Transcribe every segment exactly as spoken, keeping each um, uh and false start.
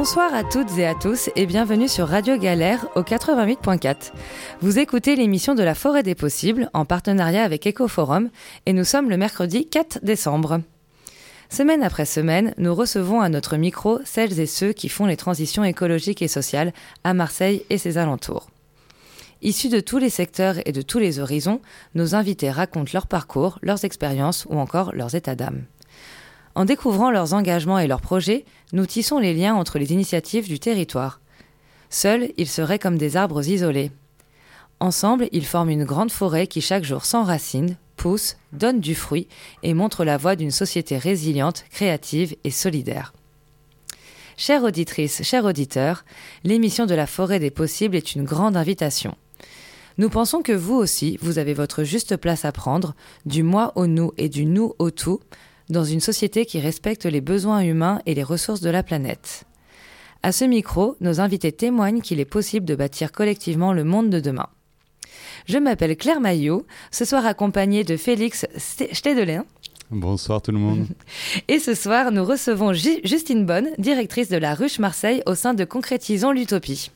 Bonsoir à toutes et à tous et bienvenue sur Radio Galère au quatre-vingt-huit point quatre. Vous écoutez l'émission de la Forêt des Possibles en partenariat avec Ecoforum et nous sommes le mercredi quatre décembre. Semaine après semaine, nous recevons à notre micro celles et ceux qui font les transitions écologiques et sociales à Marseille et ses alentours. Issus de tous les secteurs et de tous les horizons, nos invités racontent leur parcours, leurs expériences ou encore leurs états d'âme. En découvrant leurs engagements et leurs projets, nous tissons les liens entre les initiatives du territoire. Seuls, ils seraient comme des arbres isolés. Ensemble, ils forment une grande forêt qui chaque jour s'enracine, pousse, donne du fruit et montre la voie d'une société résiliente, créative et solidaire. Chères auditrices, chers auditeurs, l'émission de la Forêt des Possibles est une grande invitation. Nous pensons que vous aussi, vous avez votre juste place à prendre, du moi au nous et du nous au tout, dans une société qui respecte les besoins humains et les ressources de la planète. À ce micro, nos invités témoignent qu'il est possible de bâtir collectivement le monde de demain. Je m'appelle Claire Maillot, ce soir accompagnée de Félix Stedelin. Bonsoir tout le monde. Et ce soir, nous recevons J- Justine Bonne, directrice de la Ruche Marseille au sein de Concrétisons l'Utopie.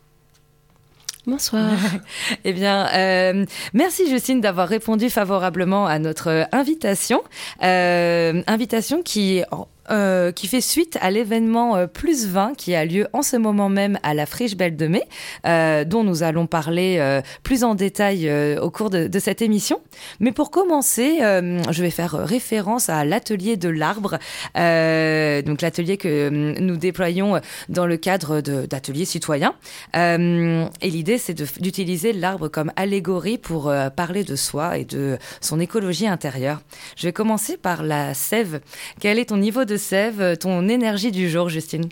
Bonsoir. Eh bien, euh, merci Justine d'avoir répondu favorablement à notre invitation. Euh, invitation qui... Euh, qui fait suite à l'événement euh, Plus vingt qui a lieu en ce moment même à la Friche Belle de Mai, euh, dont nous allons parler euh, plus en détail euh, au cours de, de cette émission. Mais pour commencer, euh, je vais faire référence à l'atelier de l'arbre, euh, donc l'atelier que euh, nous déployons dans le cadre de, d'ateliers citoyens. Euh, et l'idée, c'est de, d'utiliser l'arbre comme allégorie pour euh, parler de soi et de son écologie intérieure. Je vais commencer par la sève. Quel est ton niveau de de sève, ton énergie du jour, Justine?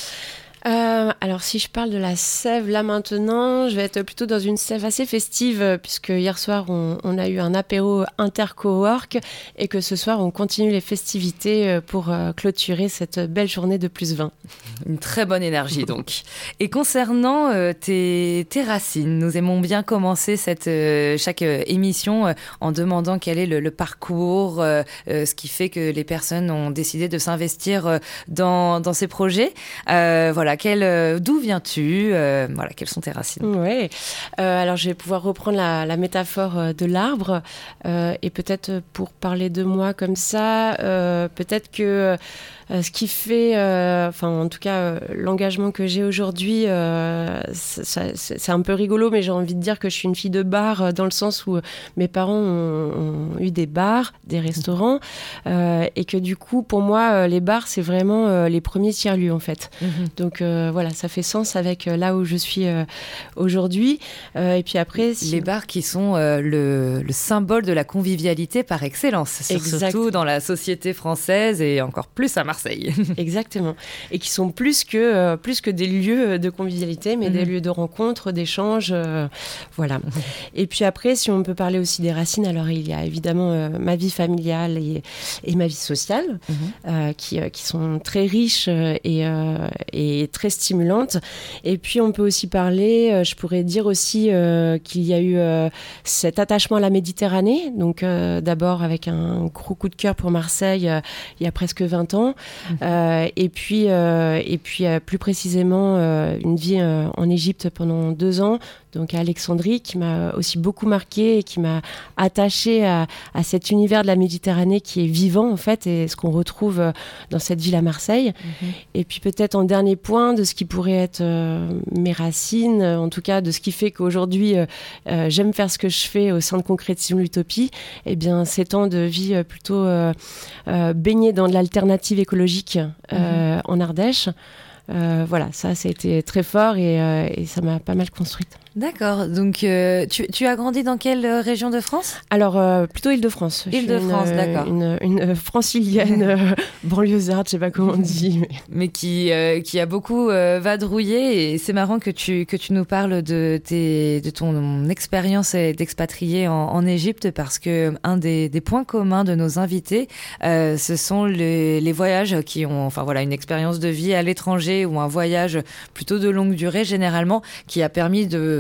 Euh, alors si je parle de la sève là maintenant, je vais être plutôt dans une sève assez festive puisque hier soir on, on a eu un apéro intercowork et que ce soir on continue les festivités pour euh, clôturer cette belle journée de plus vingt. Une très bonne énergie donc. Et concernant euh, tes, tes racines, nous aimons bien commencer cette, euh, chaque euh, émission euh, en demandant quel est le, le parcours, euh, euh, ce qui fait que les personnes ont décidé de s'investir euh, dans, dans ces projets. Euh, voilà. Quel, euh, d'où viens-tu euh, Voilà, quelles sont tes racines? Ouais. Euh, alors, je vais pouvoir reprendre la, la métaphore de l'arbre euh, et peut-être pour parler de moi comme ça, euh, peut-être que euh, ce qui fait, euh, enfin, en tout cas, euh, l'engagement que j'ai aujourd'hui, euh, ça, c'est, c'est un peu rigolo, mais j'ai envie de dire que je suis une fille de bar euh, dans le sens où mes parents ont, ont eu des bars, des restaurants, euh, et que du coup, pour moi, euh, les bars, c'est vraiment euh, les premiers tiers-lieux en fait. Mm-hmm. Donc euh, voilà, ça fait sens avec euh, là où je suis euh, aujourd'hui. Euh, et puis après, si... les bars qui sont euh, le, le symbole de la convivialité par excellence, surtout dans la société française et encore plus à Marseille. Exactement. Et qui sont plus que euh, plus que des lieux de convivialité, mais mmh. des lieux de rencontre, d'échange, euh, voilà. Et puis après, si on peut parler aussi des racines, alors il y a évidemment euh, ma vie familiale et, et ma vie sociale, mmh. euh, qui euh, qui sont très riches euh, et euh, et très stimulante. Et puis on peut aussi parler, euh, je pourrais dire aussi euh, qu'il y a eu euh, cet attachement à la Méditerranée, donc euh, d'abord avec un gros coup de cœur pour Marseille euh, il y a presque vingt ans, mmh. euh, et puis, euh, et puis euh, plus précisément euh, une vie euh, en Égypte pendant deux ans, donc à Alexandrie, qui m'a aussi beaucoup marquée et qui m'a attachée à, à cet univers de la Méditerranée qui est vivant en fait, et ce qu'on retrouve dans cette ville à Marseille. Mmh. Et puis peut-être en dernier point de ce qui pourrait être euh, mes racines, en tout cas de ce qui fait qu'aujourd'hui euh, euh, j'aime faire ce que je fais au sein de Concrétisons l'Utopie, et eh bien ces temps de vie euh, plutôt euh, euh, baignés dans de l'alternative écologique euh, mmh. en Ardèche. Euh, voilà, ça, ça a été très fort et, euh, et ça m'a pas mal construite. D'accord, donc euh, tu, tu as grandi dans quelle région de France? Alors, euh, plutôt Île-de-France. Île-de-France, une, d'accord. Une, une, une francilienne euh, banlieusarde, je sais pas comment on dit. Mais, mais qui, euh, qui a beaucoup euh, vadrouillé, et c'est marrant que tu, que tu nous parles de, tes, de ton expérience d'expatrié en, en Égypte, parce que un des, des points communs de nos invités, euh, ce sont les, les voyages qui ont, enfin voilà, une expérience de vie à l'étranger ou un voyage plutôt de longue durée généralement, qui a permis de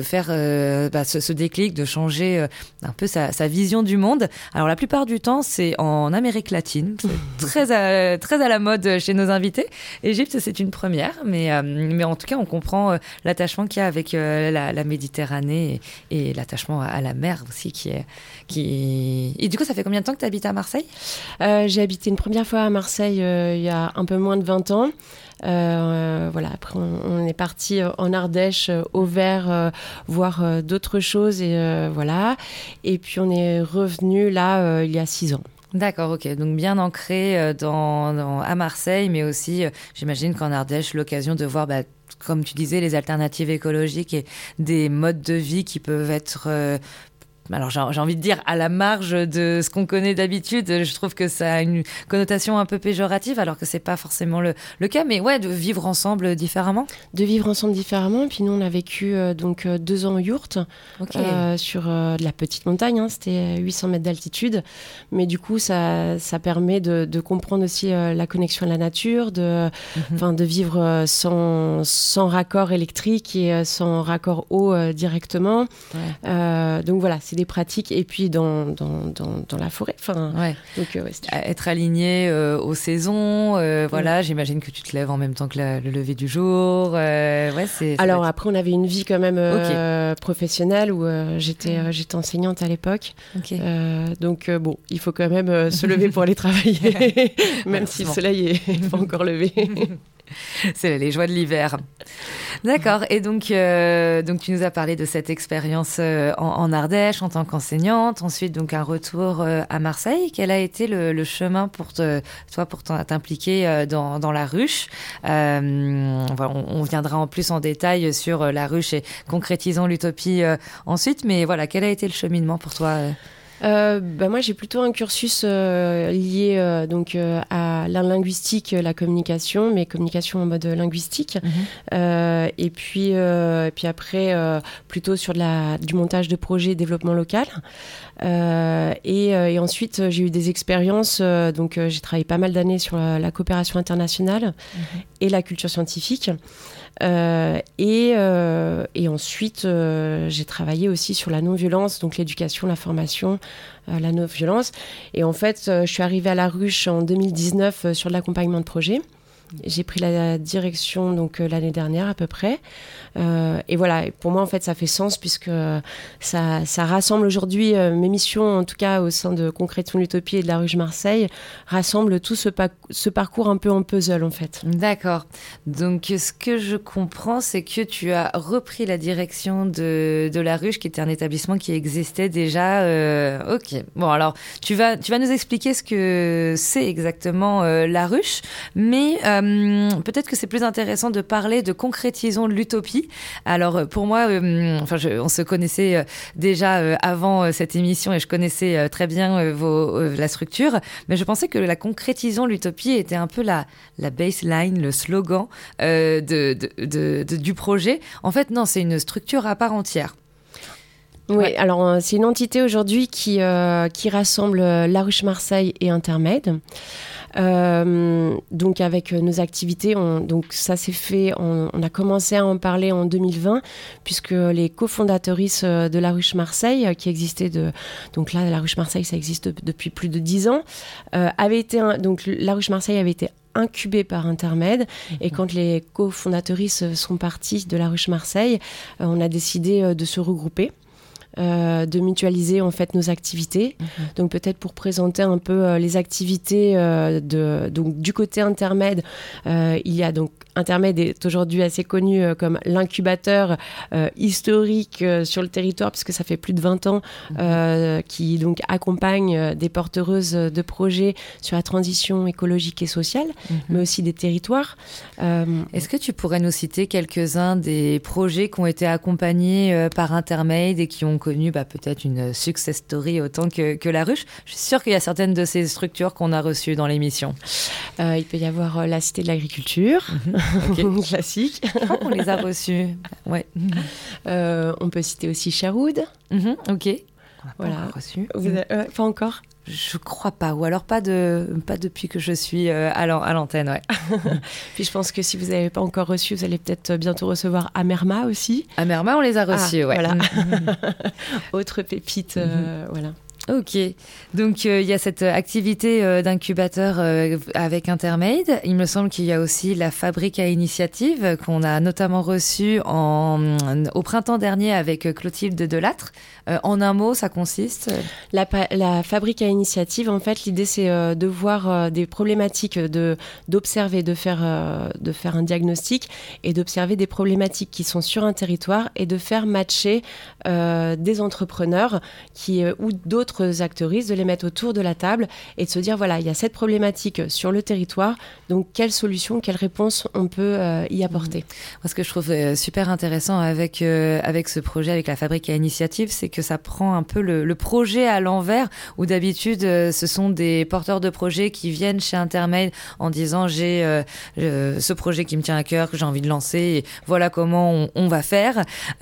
faire euh, bah, ce, ce déclic, de changer euh, un peu sa, sa vision du monde. Alors la plupart du temps, c'est en Amérique latine, c'est très à, très à la mode chez nos invités. Égypte, c'est une première, mais, euh, mais en tout cas, on comprend euh, l'attachement qu'il y a avec euh, la, la Méditerranée et, et l'attachement à, à la mer aussi. Qui est, qui... Et du coup, ça fait combien de temps que tu habites à Marseille ? euh, J'ai habité une première fois à Marseille euh, il y a un peu moins de vingt ans. Euh, voilà, après on, on est parti en Ardèche, euh, au Vert, euh, voir euh, d'autres choses et euh, voilà. Et puis on est revenu là euh, il y a six ans. D'accord, ok. Donc bien ancré euh, dans, dans, à Marseille, mais aussi, euh, j'imagine qu'en Ardèche, l'occasion de voir, bah, comme tu disais, les alternatives écologiques et des modes de vie qui peuvent être... Euh, alors j'ai, j'ai envie de dire à la marge de ce qu'on connaît d'habitude. Je trouve que ça a une connotation un peu péjorative alors que c'est pas forcément le, le cas, mais ouais, de vivre ensemble différemment. De vivre ensemble différemment. Et puis nous on a vécu euh, donc euh, deux ans en yourte, okay. euh, sur euh, de la petite montagne, hein, c'était huit cents mètres d'altitude, mais du coup ça, ça permet de, de comprendre aussi euh, la connexion à la nature, de, mm-hmm. de vivre euh, sans, sans raccord électrique et euh, sans raccord eau euh, directement. Ouais. Euh, donc voilà, c'est des pratiques et puis dans, dans, dans, dans la forêt. Enfin, ouais. donc, euh, ouais, être aligné euh, aux saisons, euh, voilà, ouais. J'imagine que tu te lèves en même temps que la, le lever du jour. Euh, ouais, c'est, Alors être... après, on avait une vie quand même euh, okay. professionnelle où euh, j'étais, euh, j'étais enseignante à l'époque. Okay. Euh, donc euh, bon, il faut quand même euh, se lever pour aller travailler, même si le soleil n'est pas encore levé. C'est les joies de l'hiver. D'accord. Et donc, euh, donc tu nous as parlé de cette expérience euh, en, en Ardèche en tant qu'enseignante. Ensuite, donc un retour euh, à Marseille. Quel a été le, le chemin pour te, toi pour t'impliquer euh, dans, dans la ruche euh, voilà, on, on viendra en plus en détail sur euh, la ruche et concrétisons l'utopie euh, ensuite. Mais voilà, quel a été le cheminement pour toi euh Euh, bah moi j'ai plutôt un cursus euh, lié euh, donc euh, à la linguistique, la communication, mais communication en mode linguistique. Mmh. Euh, et puis euh, et puis après euh, plutôt sur de la du montage de projets développement local. Euh, et, euh, et ensuite j'ai eu des expériences. Euh, donc euh, j'ai travaillé pas mal d'années sur la, la coopération internationale mmh. et la culture scientifique. Euh, et, euh, et ensuite, euh, j'ai travaillé aussi sur la non-violence, donc l'éducation, la formation, euh, la non-violence. Et en fait, euh, je suis arrivée à la ruche en deux mille dix-neuf euh, sur de l'accompagnement de projet. J'ai pris la direction donc euh, l'année dernière à peu près. Euh, et voilà, pour moi en fait ça fait sens puisque ça, ça rassemble aujourd'hui euh, mes missions, en tout cas au sein de Concrétisons l'Utopie et de la Ruche Marseille, rassemble tout ce, pa- ce parcours un peu en puzzle en fait. D'accord. Donc ce que je comprends, c'est que tu as repris la direction de, de la Ruche, qui était un établissement qui existait déjà. Euh, ok. Bon alors tu vas, tu vas nous expliquer ce que c'est exactement euh, la Ruche, mais euh, peut-être que c'est plus intéressant de parler de Concrétisons l'Utopie. Alors pour moi, euh, enfin, je, on se connaissait euh, déjà euh, avant euh, cette émission et je connaissais euh, très bien euh, vos, euh, la structure, mais je pensais que la Concrétisons l'Utopie était un peu la, la baseline, le slogan euh, de, de, de, de, du projet. En fait, non, c'est une structure à part entière. Oui, ouais. Alors euh, c'est une entité aujourd'hui qui, euh, qui rassemble la Ruche Marseille et Intermed. Euh, donc avec nos activités, on, donc ça s'est fait, on, on a commencé à en parler en deux mille vingt puisque les cofondatrices de la Ruche Marseille, qui existait de, donc là la Ruche Marseille ça existe depuis plus de dix ans, euh, avait été un, donc la Ruche Marseille avait été incubée par Intermed mmh. et quand les cofondatrices sont parties de la Ruche Marseille, euh, on a décidé euh, de se regrouper. Euh, de mutualiser en fait nos activités. Mmh. Donc peut-être pour présenter un peu euh, les activités euh, de, donc, du côté Intermed, euh, il y a donc Intermed est aujourd'hui assez connu euh, comme l'incubateur euh, historique euh, sur le territoire puisque ça fait plus de vingt ans mmh. euh, qui donc accompagne euh, des porteuses de projets sur la transition écologique et sociale, mmh. mais aussi des territoires. Euh, Est-ce que tu pourrais nous citer quelques-uns des projets qui ont été accompagnés euh, par Intermed et qui ont connu bah, peut-être une success story autant que, que la Ruche? Je suis sûre qu'il y a certaines de ces structures qu'on a reçues dans l'émission. Euh, il peut y avoir euh, la Cité de l'Agriculture, mmh, okay. classique. Je crois qu'on les a reçues. Ouais. Euh, on peut citer aussi Charoud. Mmh, ok. On n'a voilà. pas reçu. Vous avez, euh, pas encore. Je crois pas, ou alors pas, de, pas depuis que je suis euh, à, l'an, à l'antenne. Ouais. Puis je pense que si vous n'avez pas encore reçu, vous allez peut-être bientôt recevoir Amerma aussi. Amerma, on les a reçus, ah, ouais. Voilà. Autre pépite, euh, mm-hmm. voilà. Ok, donc il euh, y a cette activité euh, d'incubateur euh, avec Intermade. Il me semble qu'il y a aussi la fabrique à initiative qu'on a notamment reçue en, au printemps dernier avec Clotilde Delattre. Euh, en un mot, ça consiste la, la fabrique à initiative, en fait, l'idée c'est euh, de voir euh, des problématiques, de, d'observer, de faire, euh, de faire un diagnostic et d'observer des problématiques qui sont sur un territoire et de faire matcher euh, des entrepreneurs qui, euh, ou d'autres actrices, de les mettre autour de la table et de se dire voilà, il y a cette problématique sur le territoire, donc quelle solution, quelle réponse on peut euh, y apporter. Moi, ce que je trouve euh, super intéressant avec, euh, avec ce projet, avec la fabrique à initiative, c'est que ça prend un peu le, le projet à l'envers, où d'habitude euh, ce sont des porteurs de projets qui viennent chez Intermade en disant j'ai euh, euh, ce projet qui me tient à cœur, que j'ai envie de lancer, et voilà comment on, on va faire.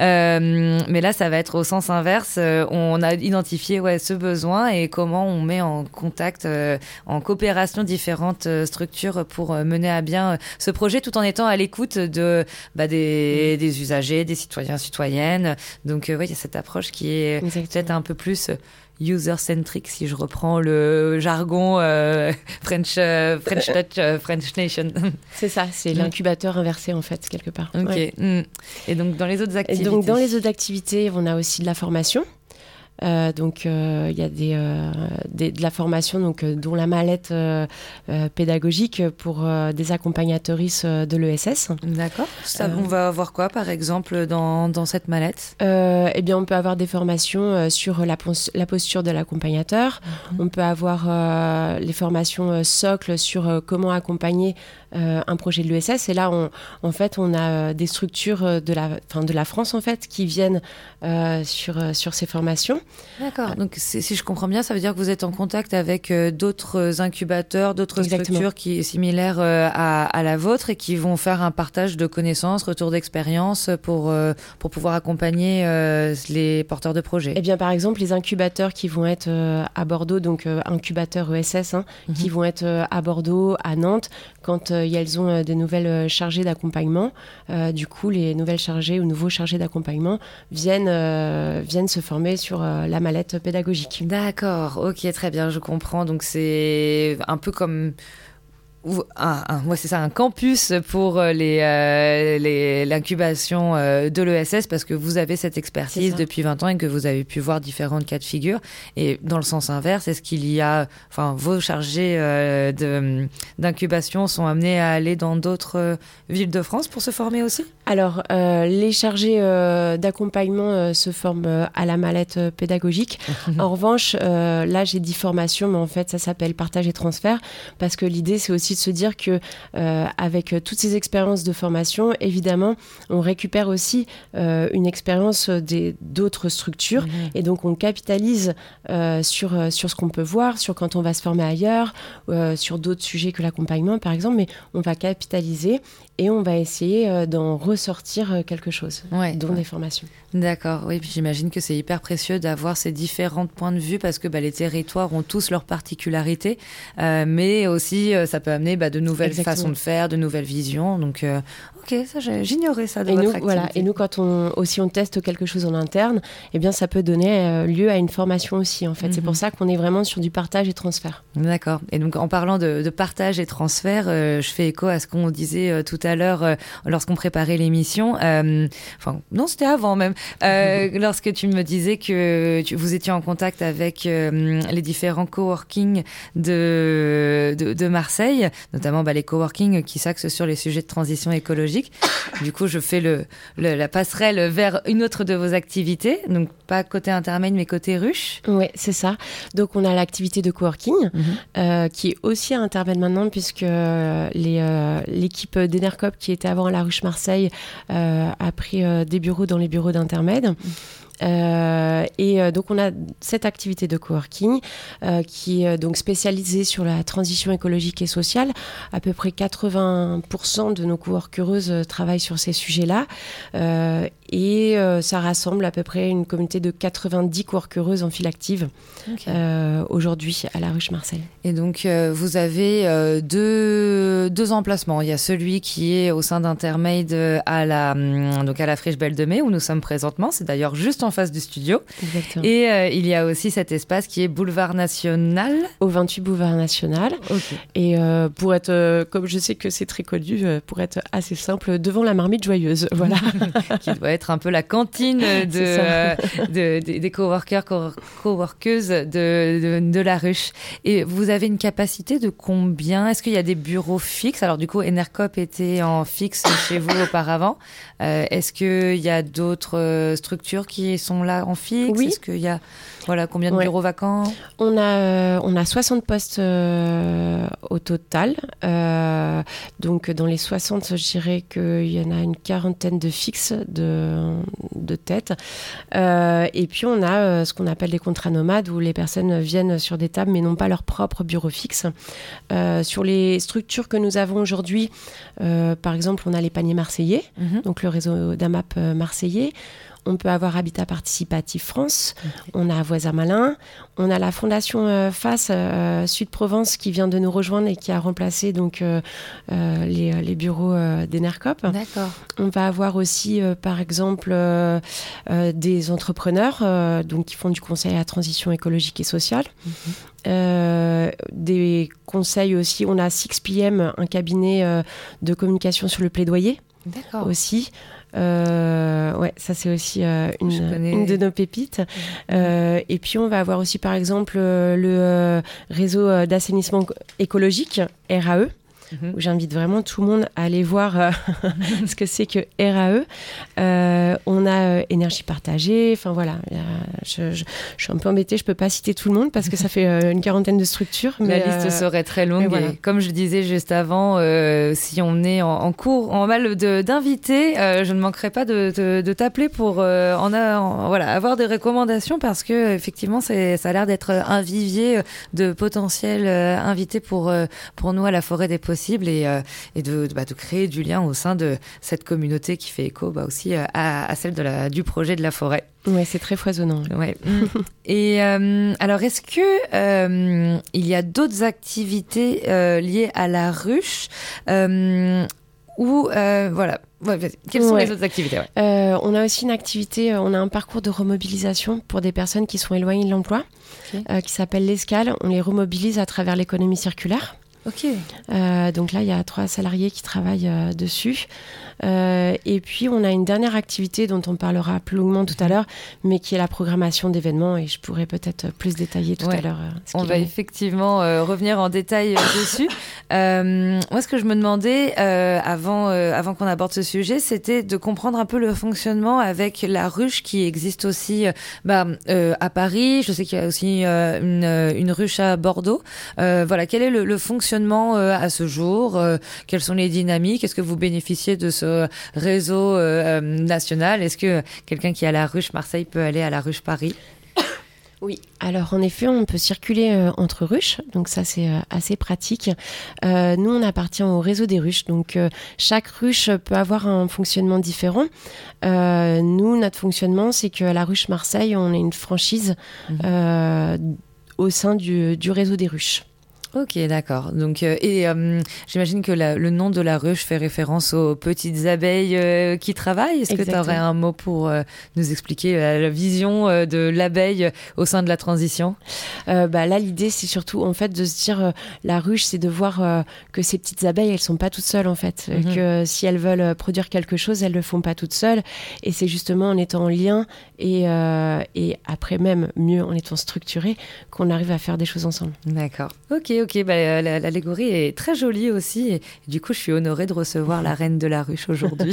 Euh, mais là, ça va être au sens inverse. Euh, on a identifié ouais, ce besoin et comment on met en contact, euh, en coopération différentes euh, structures pour euh, mener à bien euh, ce projet tout en étant à l'écoute de, bah, des, des usagers, des citoyens, citoyennes. Donc, euh, ouais, il y a cette approche qui est Exactement. Peut-être un peu plus user-centric, si je reprends le jargon euh, French, euh, French Touch, euh, French Nation. C'est ça, c'est mmh. l'incubateur inversé, en fait, quelque part. Ok. Ouais. Mmh. Et donc, dans les autres activités Et donc, dans les autres activités, on a aussi de la formation. Euh, donc il euh, y a des, euh, des, de la formation donc, euh, dont la mallette euh, euh, pédagogique pour euh, des accompagnatrices euh, de l'E S S. D'accord. Ça, euh, on va avoir quoi par exemple dans, dans cette mallette euh, Eh bien on peut avoir des formations euh, sur la, pos- la posture de l'accompagnateur. Mm-hmm. On peut avoir euh, les formations euh, socles sur euh, comment accompagner euh, un projet de l'E S S. Et là on, en fait on a euh, des structures de la, fin, de la France en fait qui viennent euh, sur, euh, sur ces formations. D'accord. Donc, c'est, si je comprends bien, ça veut dire que vous êtes en contact avec euh, d'autres incubateurs, d'autres Exactement. structures qui sont similaires euh, à, à la vôtre et qui vont faire un partage de connaissances, retour d'expérience pour, euh, pour pouvoir accompagner euh, les porteurs de projets. Eh bien, par exemple, les incubateurs qui vont être euh, à Bordeaux, donc euh, incubateurs E S S, hein, mm-hmm. qui vont être euh, à Bordeaux, à Nantes, quand euh, elles ont euh, des nouvelles chargées d'accompagnement. Euh, du coup, les nouvelles chargées ou nouveaux chargés d'accompagnement viennent, euh, viennent se former sur euh, la mallette pédagogique. D'accord, ok, très bien, je comprends. Donc c'est un peu comme... Un, un, ouais, c'est ça, un campus pour les, euh, les, l'incubation euh, de l'E S S parce que vous avez cette expertise depuis vingt ans et que vous avez pu voir différentes cas de figure. Et dans le sens inverse, est-ce qu'il y a, enfin, vos chargés euh, de, d'incubation sont amenés à aller dans d'autres euh, villes de France pour se former aussi ? Alors, euh, les chargés euh, d'accompagnement euh, se forment euh, à la mallette euh, pédagogique. En revanche, euh, là, j'ai dit formation, mais en fait, ça s'appelle partage et transfert parce que l'idée, c'est aussi de se dire que euh, avec toutes ces expériences de formation, évidemment, on récupère aussi euh, une expérience des, d'autres structures mmh. et donc on capitalise euh, sur, sur ce qu'on peut voir, sur quand on va se former ailleurs, euh, sur d'autres sujets que l'accompagnement, par exemple, mais on va capitaliser et on va essayer euh, d'en ressortir quelque chose, ouais, dont ouais. des formations. D'accord, oui, puis j'imagine que c'est hyper précieux d'avoir ces différents points de vue parce que bah, les territoires ont tous leurs particularités, euh, mais aussi euh, ça peut amener bah, de nouvelles Exactement. façons de faire, de nouvelles visions. Donc, euh, ok, ça, j'ignorais ça de et votre nous, activité. Voilà, et nous, quand on, aussi on teste quelque chose en interne, eh bien, ça peut donner euh, lieu à une formation aussi. En fait, mm-hmm. c'est pour ça qu'on est vraiment sur du partage et transfert. D'accord. Et donc, en parlant de, de partage et transfert, euh, je fais écho à ce qu'on disait euh, tout à l'heure euh, lorsqu'on préparait l'émission. Euh, enfin, non, c'était avant même. Euh, lorsque tu me disais que tu, vous étiez en contact avec euh, les différents coworking de, de, de Marseille, notamment bah, les coworking qui s'axent sur les sujets de transition écologique. Du coup, je fais le, le, la passerelle vers une autre de vos activités, donc pas côté Intermade, mais côté ruche. Oui, c'est ça. Donc, on a l'activité de coworking mm-hmm. euh, qui est aussi à Intermade maintenant, puisque euh, les, euh, l'équipe d'Enercop qui était avant à la ruche Marseille euh, a pris euh, des bureaux dans les bureaux d'Intermade. Euh, et euh, donc on a cette activité de coworking euh, qui est donc spécialisée sur la transition écologique et sociale. À peu près quatre-vingts pour cent de nos coworkeuses travaillent sur ces sujets-là. Euh, Et euh, ça rassemble à peu près une communauté de quatre-vingt-dix coworkeuses en file active okay. euh, aujourd'hui à la Ruche Marseille. Et donc, euh, vous avez euh, deux, deux emplacements. Il y a celui qui est au sein d'Intermade à la, donc à la Friche Belle de Mai, où nous sommes présentement. C'est d'ailleurs juste en face du studio. Exactement. Et euh, il y a aussi cet espace qui est Boulevard National. Au vingt-huit Boulevard National. Okay. Et euh, pour être, euh, comme je sais que c'est très connu, euh, pour être assez simple, devant la Marmite Joyeuse. Voilà. Qui doit être un peu la cantine de, euh, de, de, des coworkers, coworkeuses de, de, de la Ruche. Et vous avez une capacité de combien ? Est-ce qu'il y a des bureaux fixes ? Alors du coup, Enercop était en fixe chez vous auparavant. Euh, est-ce qu'il y a d'autres structures qui sont là en fixe ? Oui. Est-ce qu'il y a voilà, combien de ouais. bureaux vacants ? On a, euh, on a soixante postes euh, au total. Euh, donc dans les soixante, je dirais qu'il y en a une quarantaine de fixes de, de tête. Euh, et puis on a euh, ce qu'on appelle des contrats nomades où les personnes viennent sur des tables mais n'ont pas leur propre bureau fixe. Euh, sur les structures que nous avons aujourd'hui, euh, par exemple, on a les paniers marseillais, mm-hmm. donc le réseau d'A M A P marseillais. On peut avoir Habitat Participatif France, okay. on a Voisin Malin, on a la Fondation euh, F A S euh, Sud-Provence qui vient de nous rejoindre et qui a remplacé donc, euh, euh, les, les bureaux euh, d'Enercop. D'accord. On va avoir aussi, euh, par exemple, euh, euh, des entrepreneurs euh, donc, qui font du conseil à la transition écologique et sociale. Mm-hmm. Euh, des conseils aussi, on a six P M, un cabinet euh, de communication sur le plaidoyer. D'accord. Aussi. Euh, ouais, ça c'est aussi euh, une, une de nos pépites. Euh, et puis on va avoir aussi par exemple euh, le euh, réseau d'assainissement écologique, R A E. Mmh. Où j'invite vraiment tout le monde à aller voir euh, ce que c'est que R A E. Euh, on a euh, énergie partagée. Enfin voilà, je, je, je suis un peu embêtée, je peux pas citer tout le monde parce que ça fait euh, une quarantaine de structures. Mais, la liste euh, serait très longue. Voilà. Et comme je disais juste avant, euh, si on est en, en cours, en mal de, d'invités, euh, je ne manquerai pas de, de, de t'appeler pour euh, en, a, en, voilà, avoir des recommandations parce que effectivement, c'est, ça a l'air d'être un vivier de potentiels euh, invités pour euh, pour nous à la Forêt des Possibles. Et, euh, et de, bah, de créer du lien au sein de cette communauté qui fait écho bah, aussi euh, à, à celle de la, du projet de la forêt. Oui, c'est très foisonnant. Ouais. Et euh, alors, est-ce que euh, il y a d'autres activités euh, liées à la ruche euh, ou euh, voilà. Ouais, quelles sont ouais. les autres activités ouais. euh, On a aussi une activité, on a un parcours de remobilisation pour des personnes qui sont éloignées de l'emploi, okay. euh, qui s'appelle l'Escale. On les remobilise à travers l'économie circulaire. Ok. Euh, donc là, il y a trois salariés qui travaillent euh, dessus. Euh, et puis, on a une dernière activité dont on parlera plus longuement tout à l'heure, mais qui est la programmation d'événements. Et je pourrais peut-être plus détailler tout ouais. à l'heure. Euh, on va est. effectivement euh, revenir en détail euh, dessus. Euh, moi, ce que je me demandais euh, avant, euh, avant qu'on aborde ce sujet, c'était de comprendre un peu le fonctionnement avec la ruche qui existe aussi euh, bah, euh, à Paris. Je sais qu'il y a aussi euh, une, une ruche à Bordeaux. Euh, voilà, quel est le, le fonctionnement à ce jour, euh, quelles sont les dynamiques, est-ce que vous bénéficiez de ce réseau euh, national, est-ce que quelqu'un qui est à la ruche Marseille peut aller à la ruche Paris ? Oui, alors en effet, on peut circuler euh, entre ruches, donc ça c'est euh, assez pratique. Euh, nous, on appartient au réseau des ruches, donc euh, chaque ruche peut avoir un fonctionnement différent. Euh, nous, notre fonctionnement, c'est qu'à la ruche Marseille, on est une franchise mmh. euh, au sein du, du réseau des ruches. Ok, d'accord. Donc, euh, et euh, j'imagine que la, le nom de la ruche fait référence aux petites abeilles euh, qui travaillent. Est-ce Exactement. que tu aurais un mot pour euh, nous expliquer la, la vision euh, de l'abeille au sein de la transition ? euh, bah, Là, l'idée, c'est surtout en fait de se dire euh, la ruche, c'est de voir euh, que ces petites abeilles, elles sont pas toutes seules en fait. Mm-hmm. Que si elles veulent produire quelque chose, elles le font pas toutes seules. Et c'est justement en étant en lien et, euh, et après même mieux en étant structuré qu'on arrive à faire des choses ensemble. D'accord. Ok. Ok, bah, l'allégorie est très jolie aussi. Et du coup, je suis honorée de recevoir la reine de la ruche aujourd'hui.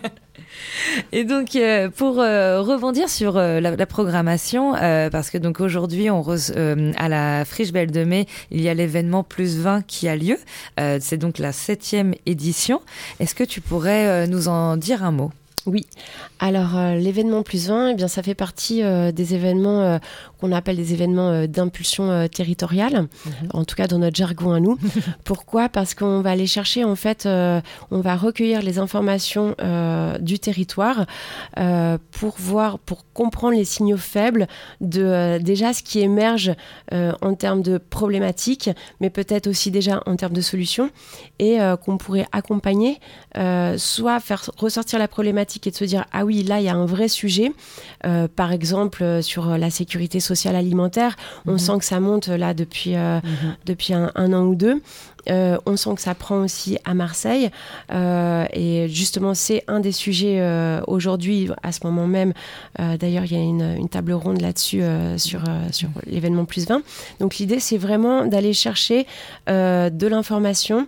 Et donc, euh, pour euh, rebondir sur euh, la, la programmation, euh, parce que donc aujourd'hui, on re- euh, à la Friche Belle de Mai, il y a l'événement Plus vingt qui a lieu. Euh, c'est donc la septième édition. Est-ce que tu pourrais euh, nous en dire un mot ? Oui, alors euh, l'événement plus vingt, eh bien, ça fait partie euh, des événements euh, qu'on appelle des événements euh, d'impulsion euh, territoriale, mmh. en tout cas dans notre jargon à nous. Pourquoi ? Parce qu'on va aller chercher, en fait, euh, on va recueillir les informations euh, du territoire euh, pour voir, pour comprendre les signaux faibles de euh, déjà ce qui émerge euh, en termes de problématiques, mais peut-être aussi déjà en termes de solutions, et euh, qu'on pourrait accompagner, euh, soit faire ressortir la problématique et de se dire ah oui, là il y a un vrai sujet, euh, par exemple euh, sur la sécurité sociale alimentaire, on mmh. sent que ça monte là depuis, euh, mmh. depuis un, un an ou deux. Euh, on sent que ça prend aussi à Marseille euh, et justement c'est un des sujets euh, aujourd'hui à ce moment même, euh, d'ailleurs il y a une, une table ronde là-dessus euh, sur, euh, sur l'événement plus vingt. Donc l'idée c'est vraiment d'aller chercher euh, de l'information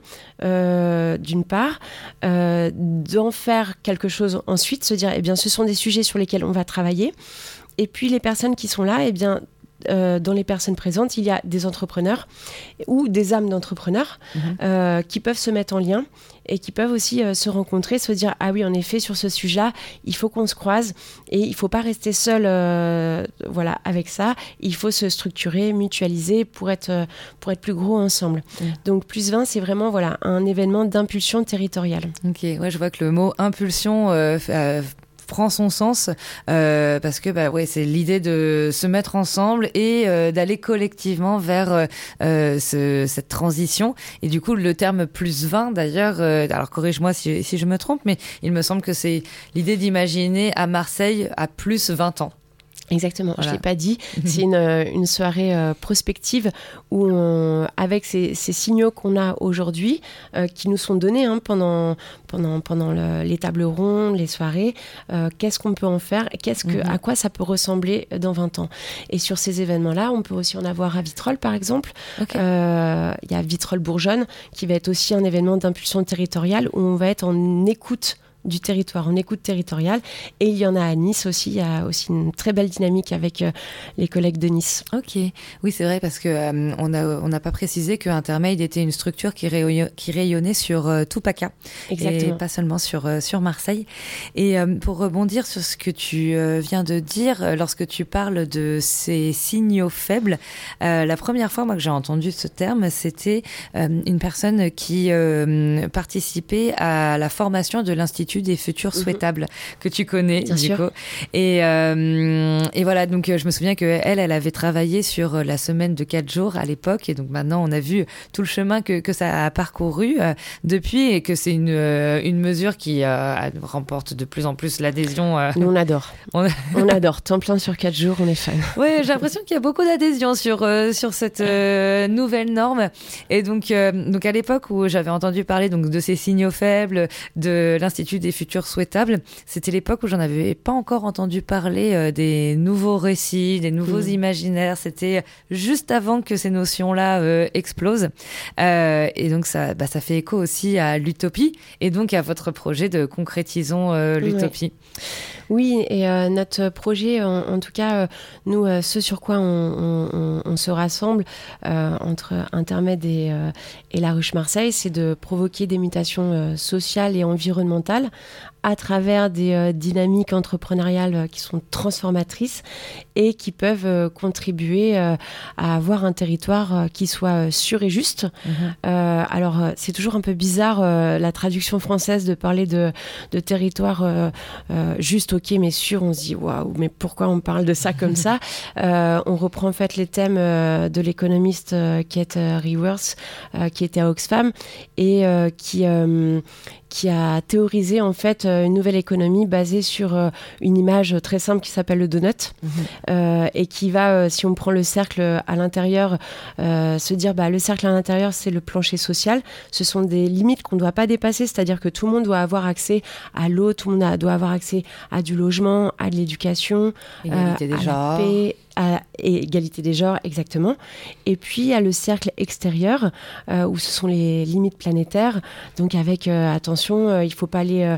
euh, d'une part, euh, d'en faire quelque chose ensuite, se dire eh bien ce sont des sujets sur lesquels on va travailler, et puis les personnes qui sont là, eh bien Euh, dans les personnes présentes, il y a des entrepreneurs ou des âmes d'entrepreneurs mmh. euh, qui peuvent se mettre en lien et qui peuvent aussi euh, se rencontrer, se dire ah oui, en effet, sur ce sujet-là, il faut qu'on se croise et il ne faut pas rester seul euh, voilà, avec ça. Il faut se structurer, mutualiser pour être, euh, pour être plus gros ensemble. Mmh. Donc plus vingt, c'est vraiment voilà, un événement d'impulsion territoriale. Ok, ouais, je vois que le mot impulsion euh, euh, prend son sens euh, parce que bah ouais, c'est l'idée de se mettre ensemble et euh, d'aller collectivement vers euh, ce, cette transition. Et du coup, le terme plus vingt d'ailleurs, euh, alors corrige-moi si, si je me trompe, mais il me semble que c'est l'idée d'imaginer à Marseille à plus vingt ans. Exactement, voilà. Je ne l'ai pas dit. C'est une, une soirée euh, prospective où, on, avec ces, ces signaux qu'on a aujourd'hui, euh, qui nous sont donnés hein, pendant, pendant, pendant le, les tables rondes, les soirées, euh, qu'est-ce qu'on peut en faire, qu'est-ce que, mm-hmm. à quoi ça peut ressembler dans vingt ans. Et sur ces événements-là, on peut aussi en avoir à Vitrolles, par exemple. Okay. Euh, y a Vitrolles-Bourgogne, qui va être aussi un événement d'impulsion territoriale où on va être en écoute du territoire, en écoute territoriale. Et il y en a à Nice aussi. Il y a aussi une très belle dynamique avec euh, les collègues de Nice. Ok. Oui, c'est vrai parce que euh, on a on n'a pas précisé que Intermade était une structure qui, rayon, qui rayonnait sur euh, tout PACA. Exactement. Et pas seulement sur euh, sur Marseille. Et euh, pour rebondir sur ce que tu euh, viens de dire, euh, lorsque tu parles de ces signaux faibles, euh, la première fois moi que j'ai entendu ce terme, c'était euh, une personne qui euh, participait à la formation de l'Institut des futurs souhaitables mmh. que tu connais, Bien Nico. Sûr. Et, euh, et voilà, donc je me souviens que elle, elle avait travaillé sur la semaine de quatre jours à l'époque, et donc maintenant on a vu tout le chemin que, que ça a parcouru euh, depuis, et que c'est une, euh, une mesure qui euh, remporte de plus en plus l'adhésion. Euh... Nous on adore, on, on adore. Temps plein sur quatre jours, on est fan. Oui, j'ai l'impression qu'il y a beaucoup d'adhésion sur euh, sur cette euh, nouvelle norme. Et donc euh, donc à l'époque où j'avais entendu parler donc de ces signaux faibles de l'Institut des futurs souhaitables, c'était l'époque où j'en avais pas encore entendu parler euh, des nouveaux récits, des nouveaux mmh. imaginaires. C'était juste avant que ces notions-là euh, explosent. Euh, et donc ça, bah, ça fait écho aussi à l'utopie et donc à votre projet de concrétisons euh, l'utopie. Ouais. Oui, et euh, notre projet, en, en tout cas, euh, nous, euh, ce sur quoi on, on, on se rassemble euh, entre Intermade et, euh, et la Ruche Marseille, c'est de provoquer des mutations euh, sociales et environnementales à travers des euh, dynamiques entrepreneuriales euh, qui sont transformatrices et qui peuvent euh, contribuer euh, à avoir un territoire euh, qui soit euh, sûr et juste. Mmh. Euh, alors, euh, c'est toujours un peu bizarre, euh, la traduction française, de parler de, de territoire euh, euh, juste, ok, mais sûr. On se dit, waouh, mais pourquoi on parle de ça comme ça? euh, On reprend en fait les thèmes euh, de l'économiste euh, Kate Raworth, euh, qui était à Oxfam, et euh, qui... Euh, qui a théorisé en fait une nouvelle économie basée sur euh, une image très simple qui s'appelle le donut, mmh. euh, et qui va, euh, si on prend le cercle à l'intérieur, euh, se dire bah, le cercle à l'intérieur c'est le plancher social, ce sont des limites qu'on ne doit pas dépasser, c'est-à-dire que tout le monde doit avoir accès à l'eau, tout le monde a, doit avoir accès à du logement, à de l'éducation, égalité euh, des à genres. La paix, à égalité des genres, exactement. Et puis, il y a le cercle extérieur, euh, où ce sont les limites planétaires. Donc, avec, euh, attention, euh, il ne faut pas aller... Euh,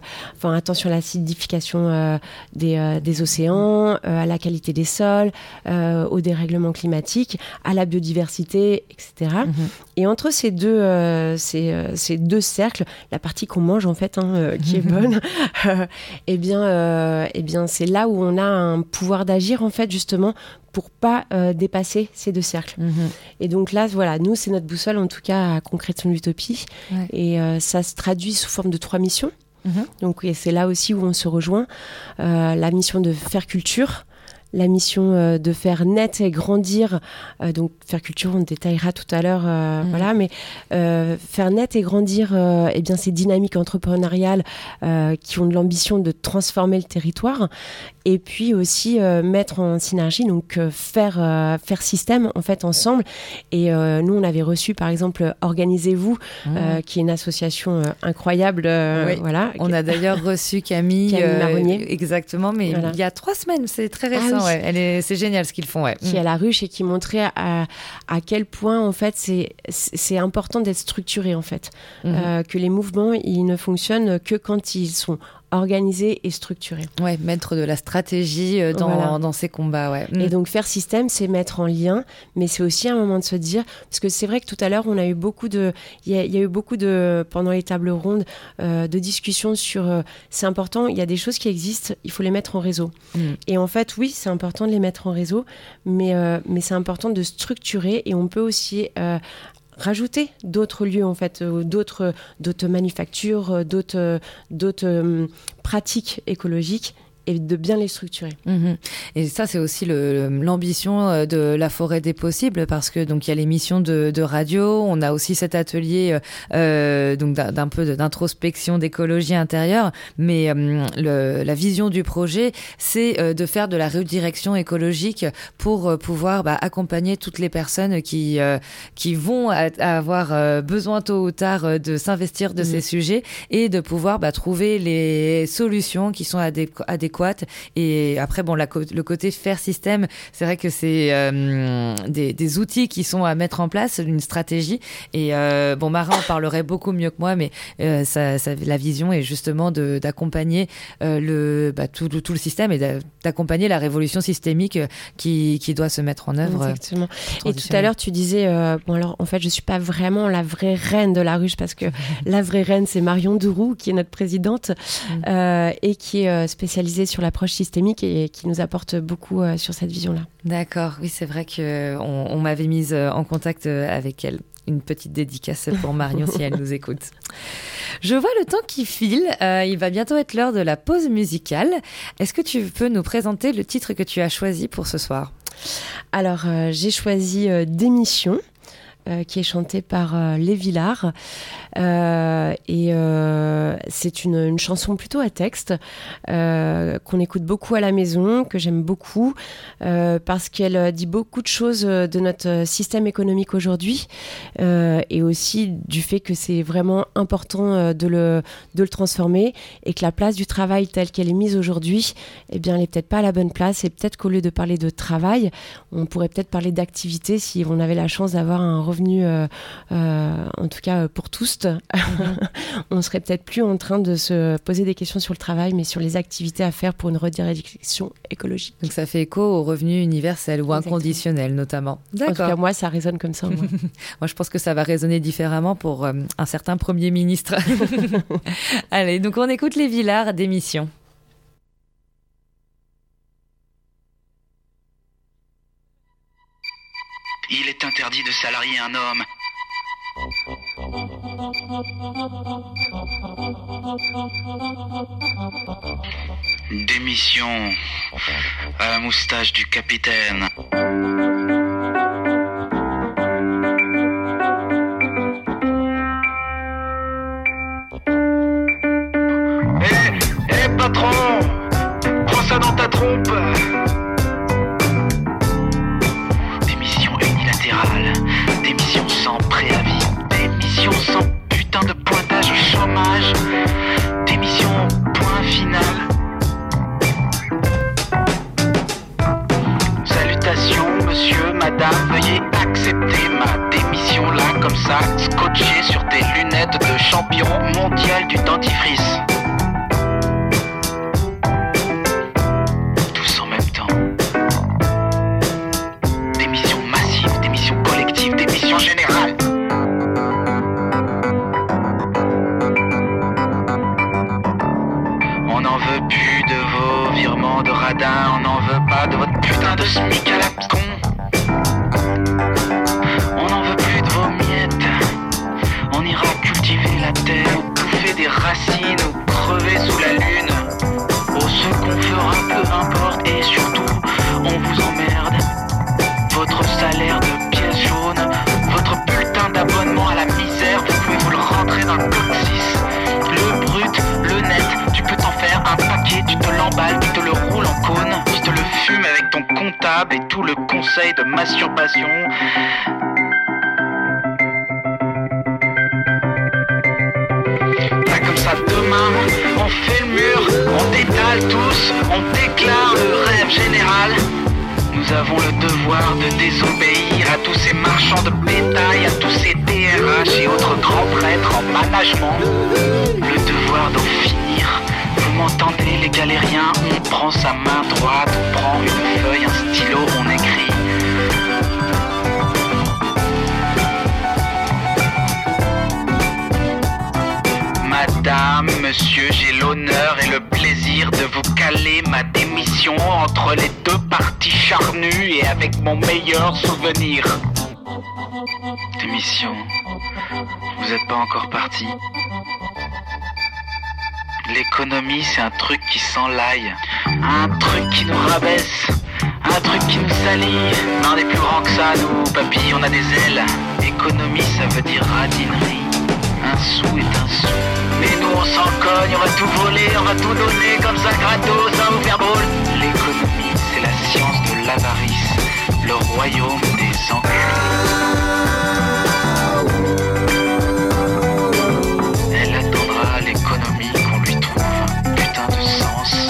enfin, attention à l'acidification euh, des, euh, des océans, euh, à la qualité des sols, euh, au dérèglement climatique, à la biodiversité, et cetera. Mmh. Et entre ces deux, euh, ces, euh, ces deux cercles, la partie qu'on mange en fait, hein, euh, qui est bonne, euh, eh bien, euh, eh bien, c'est là où on a un pouvoir d'agir en fait justement pour pas euh, dépasser ces deux cercles. Mmh. Et donc là, voilà, nous, c'est notre boussole en tout cas à Concrétisons l'utopie. Ouais. Et euh, ça se traduit sous forme de trois missions. Mmh. Donc et c'est là aussi où on se rejoint. Euh, la mission de faire culture, la mission euh, de faire naître et grandir, euh, donc faire culture, on détaillera tout à l'heure, euh, mmh. voilà, mais euh, faire naître et grandir euh, eh bien, ces dynamiques entrepreneuriales euh, qui ont de l'ambition de transformer le territoire, et puis aussi euh, mettre en synergie, donc euh, faire, euh, faire système en fait ensemble. Et euh, nous, on avait reçu par exemple Organisez-vous, mmh. euh, qui est une association euh, incroyable. Euh, oui. Voilà. On a d'ailleurs reçu Camille, Camille Marronnier. Euh, exactement, mais voilà. Il y a trois semaines, c'est très récent. Ah, oui. Ouais. Elle est, c'est génial ce qu'ils font. Ouais. Qui est à la ruche et qui montrait à, à quel point en fait c'est, c'est important d'être structuré en fait. Mmh. Euh, que les mouvements, ils ne fonctionnent que quand ils sont organisé et structuré. Ouais, mettre de la stratégie dans, voilà. dans ces combats. Ouais. Et donc faire système, c'est mettre en lien, mais c'est aussi un moment de se dire, parce que c'est vrai que tout à l'heure, on a eu beaucoup de, il y, y a eu beaucoup de, pendant les tables rondes, euh, de discussions sur, euh, c'est important, il y a des choses qui existent, il faut les mettre en réseau. Mm. Et en fait, oui, c'est important de les mettre en réseau, mais, euh, mais c'est important de structurer, et on peut aussi euh, rajouter d'autres lieux en fait, euh, d'autres, d'autres manufactures, euh, d'autres, euh, d'autres euh, pratiques écologiques, et de bien les structurer. Mmh. Et ça, c'est aussi le, l'ambition de la forêt des possibles, parce que donc il y a l'émission de, de radio, on a aussi cet atelier euh, donc d'un, d'un peu d'introspection d'écologie intérieure, mais euh, le, la vision du projet, c'est euh, de faire de la redirection écologique pour euh, pouvoir bah, accompagner toutes les personnes qui euh, qui vont a, avoir euh, besoin tôt ou tard de s'investir de mmh. ces sujets, et de pouvoir bah, trouver les solutions qui sont adéquates adéquates. Et après, bon, la, le côté faire système, c'est vrai que c'est euh, des, des outils qui sont à mettre en place, une stratégie. Et euh, bon, Marin en parlerait beaucoup mieux que moi, mais euh, ça, ça, la vision est justement de, d'accompagner euh, le, bah, tout, tout le système, et d'accompagner la révolution systémique qui, qui doit se mettre en œuvre. Exactement. Et tout à l'heure, tu disais, euh, bon alors en fait, je suis pas vraiment la vraie reine de la ruche, parce que la vraie reine, c'est Marion Duroux, qui est notre présidente mmh. euh, et qui est euh, spécialisée sur l'approche systémique et qui nous apporte beaucoup euh, sur cette vision-là. D'accord, oui, c'est vrai qu'on on m'avait mise en contact avec elle. Une petite dédicace pour Marion si elle nous écoute. Je vois le temps qui file, euh, il va bientôt être l'heure de la pause musicale. Est-ce que tu peux nous présenter le titre que tu as choisi pour ce soir ? Alors, euh, j'ai choisi euh, Démission. Euh, qui est chanté par euh, Les Villards. Euh, et euh, c'est une, une chanson plutôt à texte euh, qu'on écoute beaucoup à la maison, que j'aime beaucoup, euh, parce qu'elle dit beaucoup de choses de notre système économique aujourd'hui, euh, et aussi du fait que c'est vraiment important de le, de le transformer, et que la place du travail telle qu'elle est mise aujourd'hui, eh bien, elle n'est peut-être pas à la bonne place, et peut-être qu'au lieu de parler de travail, on pourrait peut-être parler d'activité si on avait la chance d'avoir un revenu revenu, euh, euh, en tout cas pour tous, mm-hmm. on serait peut-être plus en train de se poser des questions sur le travail, mais sur les activités à faire pour une redirection écologique. Donc ça fait écho au revenu universel ou Exactement. Inconditionnel notamment. D'accord. En tout cas, moi, ça résonne comme ça. Moi, moi je pense que ça va résonner différemment pour euh, un certain Premier ministre. Allez, donc on écoute Les Villards, Démission. Il est interdit de salarier un homme. Démission à la moustache du capitaine. Hé, hey, hé hey, patron, prends ça dans ta trompe. Démission sans préavis, démission sans putain de pointage au chômage, démission point final. Salutations monsieur, madame, veuillez accepter ma démission là comme ça, scotché sur des lunettes de champion mondial du dentifrice. qu'à la con. On n'en veut plus de vos miettes. On ira cultiver la terre, ou bouffer des racines, ou crever sous la lune. Oh, ce qu'on fera, peu importe, et surtout, on vous emmerde. Votre salaire de pièces jaunes, votre bulletin d'abonnement à la misère, vous pouvez vous le rentrer dans le coccyx. Le brut, le net, tu peux t'en faire un paquet, tu te l'emballes, tu te le roules en cône, tu te le fumes avec ton comptable et tout le conseil de masturbation. Là comme ça demain, on fait le mur, on détale tous, on déclare le rêve général. Nous avons le devoir de désobéir à tous ces marchands de bétail, à tous ces D R H et autres grands prêtres en management. Le devoir d'en finir. Vous m'entendez les galériens, on prend sa main droite, on prend une feuille, un stylo, on écrit. Madame, monsieur, j'ai l'honneur et le plaisir de vous caler ma démission entre les deux parties charnues et avec mon meilleur souvenir. Démission, vous êtes pas encore parti. L'économie, c'est un truc qui s'enlaille, un truc qui nous rabaisse, un truc qui nous salit. Mais on est plus grand que ça, nous, papy, on a des ailes. Économie, ça veut dire radinerie. Un sou est un sou. Mais nous on s'en cogne, on va tout voler, on va tout donner comme ça gratos, ça va vous faire drôle. L'économie c'est la science de l'avarice, le royaume des enculés. Elle attendra l'économie qu'on lui trouve un putain de sens.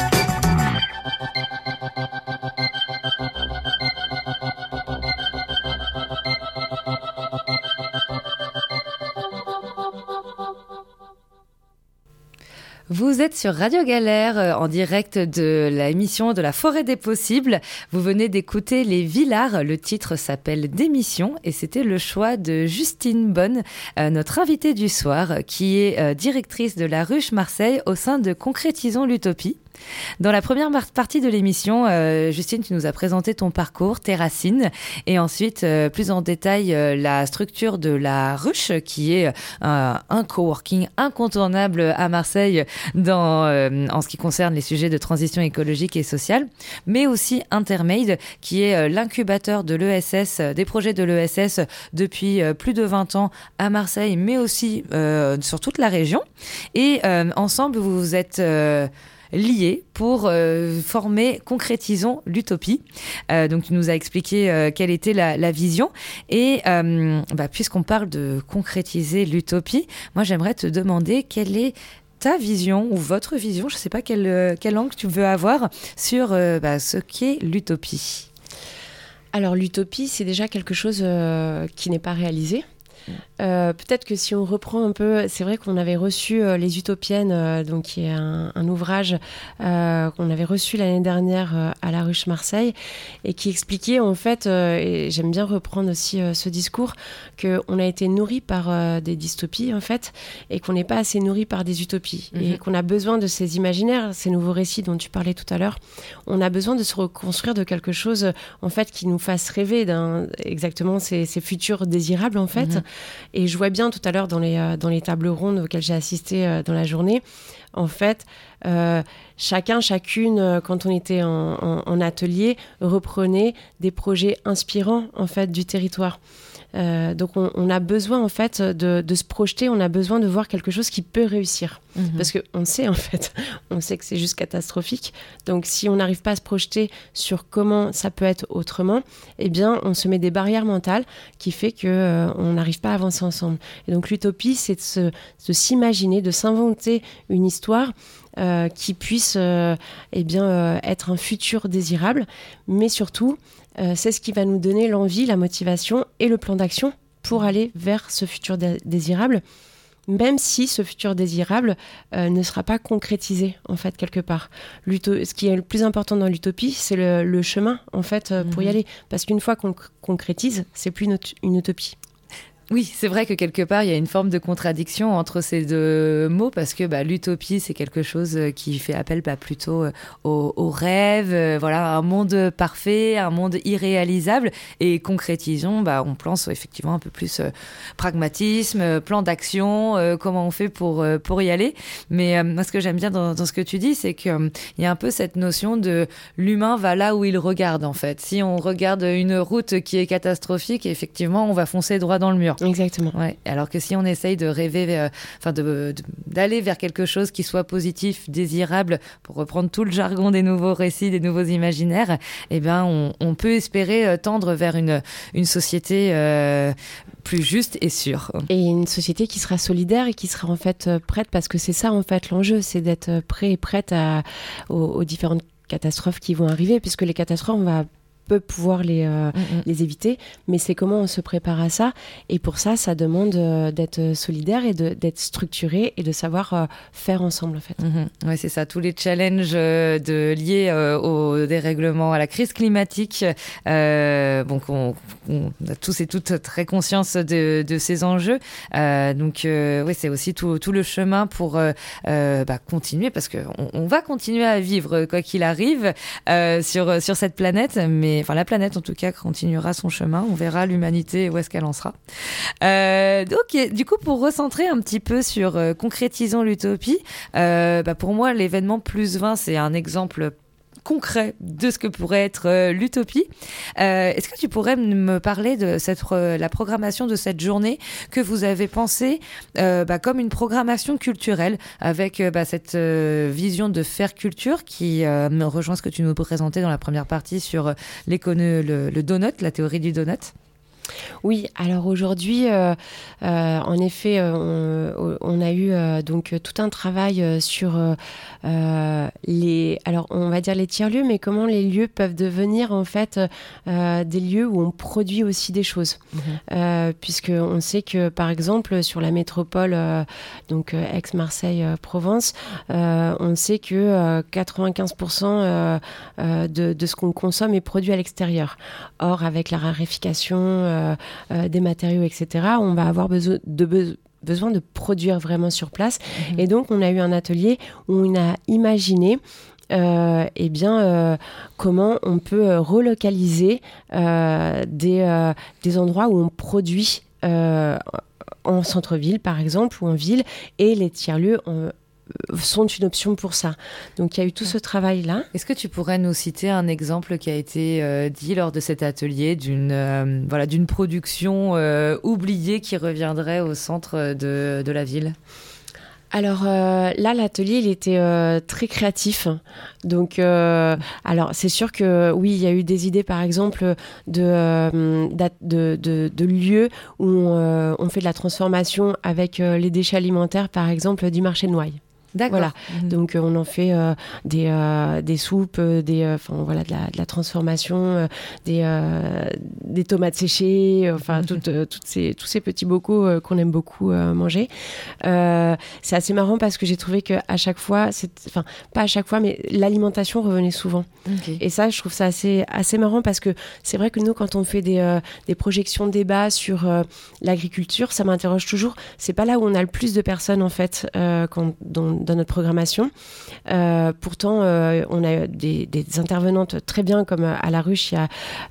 Vous êtes sur Radio Galère euh, en direct de la émission de la Forêt des Possibles. Vous venez d'écouter Les Villards. Le titre s'appelle Démission et c'était le choix de Justine Bonne, euh, notre invitée du soir, qui est euh, directrice de la Ruche Marseille au sein de Concrétisons l'Utopie. Dans la première partie de l'émission, euh, Justine, tu nous as présenté ton parcours, tes racines, et ensuite, euh, plus en détail, euh, la structure de la Ruche, qui est euh, un coworking incontournable à Marseille dans, euh, en ce qui concerne les sujets de transition écologique et sociale, mais aussi Intermade, qui est euh, l'incubateur de l'E S S, euh, des projets de l'E S S depuis euh, plus de vingt ans à Marseille, mais aussi euh, sur toute la région. Et euh, ensemble, vous vous êtes... Euh, liés pour euh, former Concrétisons l'Utopie. Euh, donc, tu nous as expliqué euh, quelle était la, la vision. Et euh, bah, puisqu'on parle de concrétiser l'utopie, moi, j'aimerais te demander quelle est ta vision ou votre vision, je ne sais pas quel, quel angle tu veux avoir sur euh, bah, ce qu'est l'utopie. Alors, l'utopie, c'est déjà quelque chose euh, qui n'est pas réalisé. Euh, peut-être que si on reprend un peu, c'est vrai qu'on avait reçu euh, Les Utopiennes, euh, donc qui est un, un ouvrage euh, qu'on avait reçu l'année dernière euh, à la Ruche Marseille et qui expliquait en fait, euh, et j'aime bien reprendre aussi euh, ce discours, qu'on a été nourri par euh, des dystopies en fait et qu'on n'est pas assez nourri par des utopies mm-hmm. et qu'on a besoin de ces imaginaires, ces nouveaux récits dont tu parlais tout à l'heure. On a besoin de se reconstruire de quelque chose en fait qui nous fasse rêver d'un exactement ces, ces futurs désirables en fait. Mm-hmm. Et je vois bien tout à l'heure dans les, euh, dans les tables rondes auxquelles j'ai assisté euh, dans la journée, en fait, euh, chacun, chacune, euh, quand on était en, en, en atelier, reprenait des projets inspirants en fait, du territoire. Euh, donc on, on a besoin en fait de, de se projeter, on a besoin de voir quelque chose qui peut réussir. Mmh. Parce qu'on sait en fait, on sait que c'est juste catastrophique. Donc si on n'arrive pas à se projeter sur comment ça peut être autrement, eh bien on se met des barrières mentales qui fait qu'on euh, n'arrive pas à avancer ensemble. Et donc l'utopie, c'est de, se, de s'imaginer, de s'inventer une histoire euh, qui puisse euh, eh bien, euh, être un futur désirable, mais surtout Euh, c'est ce qui va nous donner l'envie, la motivation et le plan d'action pour aller vers ce futur dé- désirable, même si ce futur désirable euh, ne sera pas concrétisé, en fait, quelque part. L'uto- ce qui est le plus important dans l'utopie, c'est le, le chemin, en fait, euh, pour mmh. y aller. Parce qu'une fois qu'on c- concrétise, c'est plus une, ut- une utopie. Oui, c'est vrai que quelque part, il y a une forme de contradiction entre ces deux mots parce que bah, l'utopie, c'est quelque chose qui fait appel bah, plutôt au, au rêve, euh, voilà, un monde parfait, un monde irréalisable. Et concrétisons, bah, on pense effectivement un peu plus euh, pragmatisme, euh, plan d'action, euh, comment on fait pour, euh, pour y aller. Mais euh, moi, ce que j'aime bien dans, dans ce que tu dis, c'est qu'il euh, y a un peu cette notion de l'humain va là où il regarde, en fait. Si on regarde une route qui est catastrophique, effectivement, on va foncer droit dans le mur. Exactement. Ouais. Alors que si on essaye de rêver, euh, enfin de, de, d'aller vers quelque chose qui soit positif, désirable, pour reprendre tout le jargon des nouveaux récits, des nouveaux imaginaires, eh ben on, on peut espérer euh, tendre vers une, une société euh, plus juste et sûre. Et une société qui sera solidaire et qui sera en fait prête, parce que c'est ça en fait l'enjeu, c'est d'être prêt et prête à, aux, aux différentes catastrophes qui vont arriver, puisque les catastrophes, on va peut pouvoir les, euh, mm-hmm. les éviter, mais c'est comment on se prépare à ça. Et pour ça, ça demande euh, d'être solidaire et de, d'être structuré et de savoir euh, faire ensemble, en fait. Mm-hmm. Oui, c'est ça. Tous les challenges euh, de, liés euh, au dérèglement, à la crise climatique, euh, bon, on, on a tous et toutes très conscience de, de ces enjeux. Euh, donc, euh, oui, c'est aussi tout, tout le chemin pour euh, euh, bah, continuer, parce qu'on on va continuer à vivre, quoi qu'il arrive, euh, sur, sur cette planète, mais enfin la planète en tout cas continuera son chemin, on verra l'humanité où est-ce qu'elle en sera. Euh, ok, du coup pour recentrer un petit peu sur euh, concrétisons l'utopie, euh, bah pour moi l'événement plus vingt c'est un exemple concret de ce que pourrait être euh, l'utopie. Euh, est-ce que tu pourrais me parler de cette, euh, la programmation de cette journée que vous avez pensée euh, bah, comme une programmation culturelle avec euh, bah, cette euh, vision de faire culture qui euh, me rejoint ce que tu nous présentais dans la première partie sur euh, l'écono- le, le donut, la théorie du donut? Oui, alors aujourd'hui, euh, euh, en effet, euh, on, on a eu euh, donc tout un travail euh, sur euh, les, alors on va dire les tiers-lieux, mais comment les lieux peuvent devenir en fait euh, des lieux où on produit aussi des choses, mmh. euh, puisque on sait que par exemple sur la métropole, euh, donc euh, Aix-Marseille-Provence, euh, on sait que euh, quatre-vingt-quinze pour cent euh, euh, de, de ce qu'on consomme est produit à l'extérieur. Or, avec la raréfication euh, Euh, euh, des matériaux, et cetera, on va avoir beso- de be- besoin de produire vraiment sur place. Mmh. Et donc, on a eu un atelier où on a imaginé Euh, eh bien, euh, comment on peut euh, relocaliser euh, des, euh, des endroits où on produit euh, en centre-ville, par exemple, ou en ville, et les tiers-lieux on, sont une option pour ça. Donc il y a eu tout ce travail-là. Est-ce que tu pourrais nous citer un exemple qui a été euh, dit lors de cet atelier d'une, euh, voilà, d'une production euh, oubliée qui reviendrait au centre de, de la ville ? Alors euh, là, l'atelier, il était euh, très créatif. Donc, euh, alors c'est sûr que oui, il y a eu des idées, par exemple, de, euh, de, de, de lieux où on, euh, on fait de la transformation avec euh, les déchets alimentaires, par exemple, du marché de Noailles. D'accord. Voilà. Mmh. Donc euh, on en fait euh, des, euh, des soupes, des, enfin euh, voilà, de la, de la transformation, euh, des, euh, des tomates séchées, enfin mmh. toutes, euh, toutes ces, tous ces petits bocaux euh, qu'on aime beaucoup euh, manger. Euh, c'est assez marrant parce que j'ai trouvé que à chaque fois, enfin pas à chaque fois, mais l'alimentation revenait souvent. Okay. Et ça, je trouve ça assez assez marrant parce que c'est vrai que nous, quand on fait des euh, des projections de débats sur euh, l'agriculture, ça m'interroge toujours. C'est pas là où on a le plus de personnes en fait euh, quand dans dans notre programmation. Euh, pourtant, euh, on a des, des intervenantes très bien, comme à La Ruche, il y a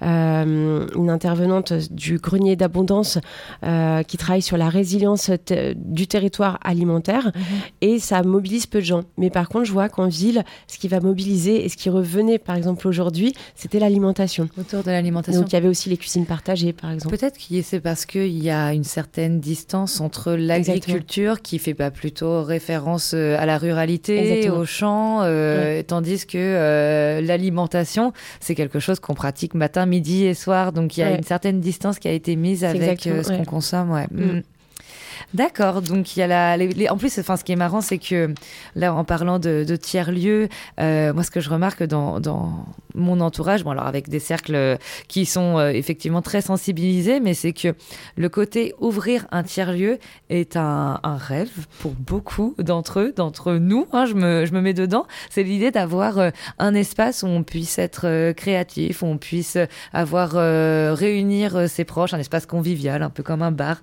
euh, une intervenante du grenier d'abondance euh, qui travaille sur la résilience t- du territoire alimentaire, mmh. et ça mobilise peu de gens. Mais par contre, je vois qu'en ville, ce qui va mobiliser et ce qui revenait, par exemple, aujourd'hui, c'était l'alimentation. Autour de l'alimentation. Donc, il y avait aussi les cuisines partagées, par exemple. Peut-être que c'est parce qu'il y a une certaine distance entre l'agriculture, Exactement. Qui fait pas plutôt référence à la ruralité, Exactement. Au champ, euh, ouais. tandis que euh, l'alimentation, c'est quelque chose qu'on pratique matin, midi et soir. Donc, il y a ouais. une certaine distance qui a été mise avec euh, ce ouais. qu'on consomme. Ouais. Mm. D'accord, donc il y a la... Les, les, en plus, enfin, ce qui est marrant, c'est que là, en parlant de, de tiers-lieux, euh, moi, ce que je remarque dans, dans mon entourage, bon, alors avec des cercles qui sont euh, effectivement très sensibilisés, mais c'est que le côté ouvrir un tiers-lieu est un, un rêve pour beaucoup d'entre eux, d'entre nous, hein, je, me, je me mets dedans. C'est l'idée d'avoir euh, un espace où on puisse être euh, créatif, où on puisse avoir euh, réunir euh, ses proches, un espace convivial, un peu comme un bar.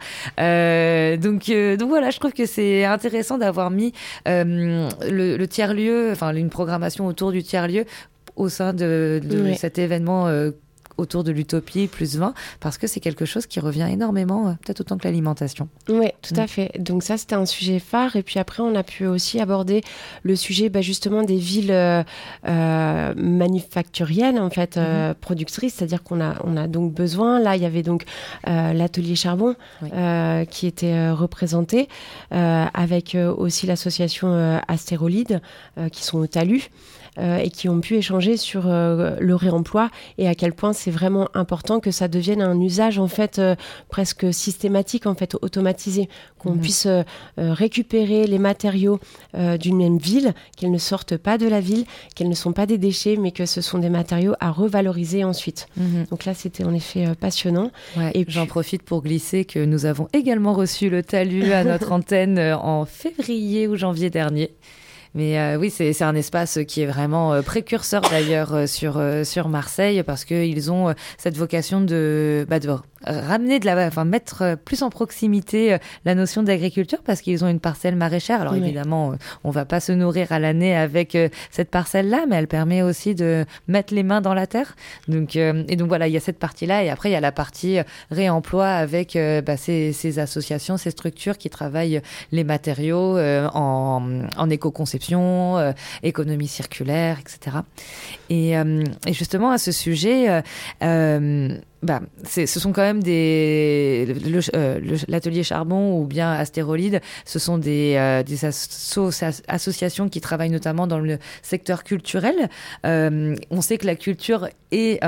Euh, donc, euh, donc voilà, je trouve que c'est intéressant d'avoir mis euh, le, le tiers-lieu, enfin une programmation autour du tiers-lieu au sein de, de oui. cet événement euh, autour de l'utopie plus vingt, parce que c'est quelque chose qui revient énormément, euh, peut-être autant que l'alimentation. Oui, tout mmh. à fait. Donc ça, c'était un sujet phare. Et puis après, on a pu aussi aborder le sujet bah, justement des villes euh, euh, manufacturiennes, en fait, euh, mmh. productrices. C'est-à-dire qu'on a, on a donc besoin. Là, il y avait donc euh, l'atelier charbon oui. euh, qui était euh, représenté, euh, avec euh, aussi l'association euh, Astérolide, euh, qui sont au Talus. Euh, et qui ont pu échanger sur euh, le réemploi et à quel point c'est vraiment important que ça devienne un usage en fait euh, presque systématique, en fait automatisé, qu'on mmh. puisse euh, récupérer les matériaux euh, d'une même ville, qu'elles ne sortent pas de la ville, qu'elles ne sont pas des déchets, mais que ce sont des matériaux à revaloriser ensuite. Mmh. Donc là, c'était en effet euh, passionnant. Ouais, et puis... J'en profite pour glisser que nous avons également reçu le Talus à notre antenne en février ou janvier dernier. Mais euh, oui, c'est, c'est un espace qui est vraiment euh, précurseur d'ailleurs euh, sur, euh, sur Marseille, parce qu'ils ont euh, cette vocation de, bah, de ramener de la, enfin mettre plus en proximité euh, la notion d'agriculture, parce qu'ils ont une parcelle maraîchère. Alors oui. évidemment, euh, on va pas se nourrir à l'année avec euh, cette parcelle-là, mais elle permet aussi de mettre les mains dans la terre. Donc, euh, et donc voilà, il y a cette partie-là, et après il y a la partie réemploi avec euh, bah, ces, ces associations, ces structures qui travaillent les matériaux euh, en, en éco-conception, Euh, économie circulaire, et cetera. Et, euh, et justement, à ce sujet, euh, euh, bah, c'est, ce sont quand même des... Le, euh, le, l'atelier charbon ou bien Astérolide, ce sont des, euh, des asso- associations qui travaillent notamment dans le secteur culturel. Euh, on sait que la culture est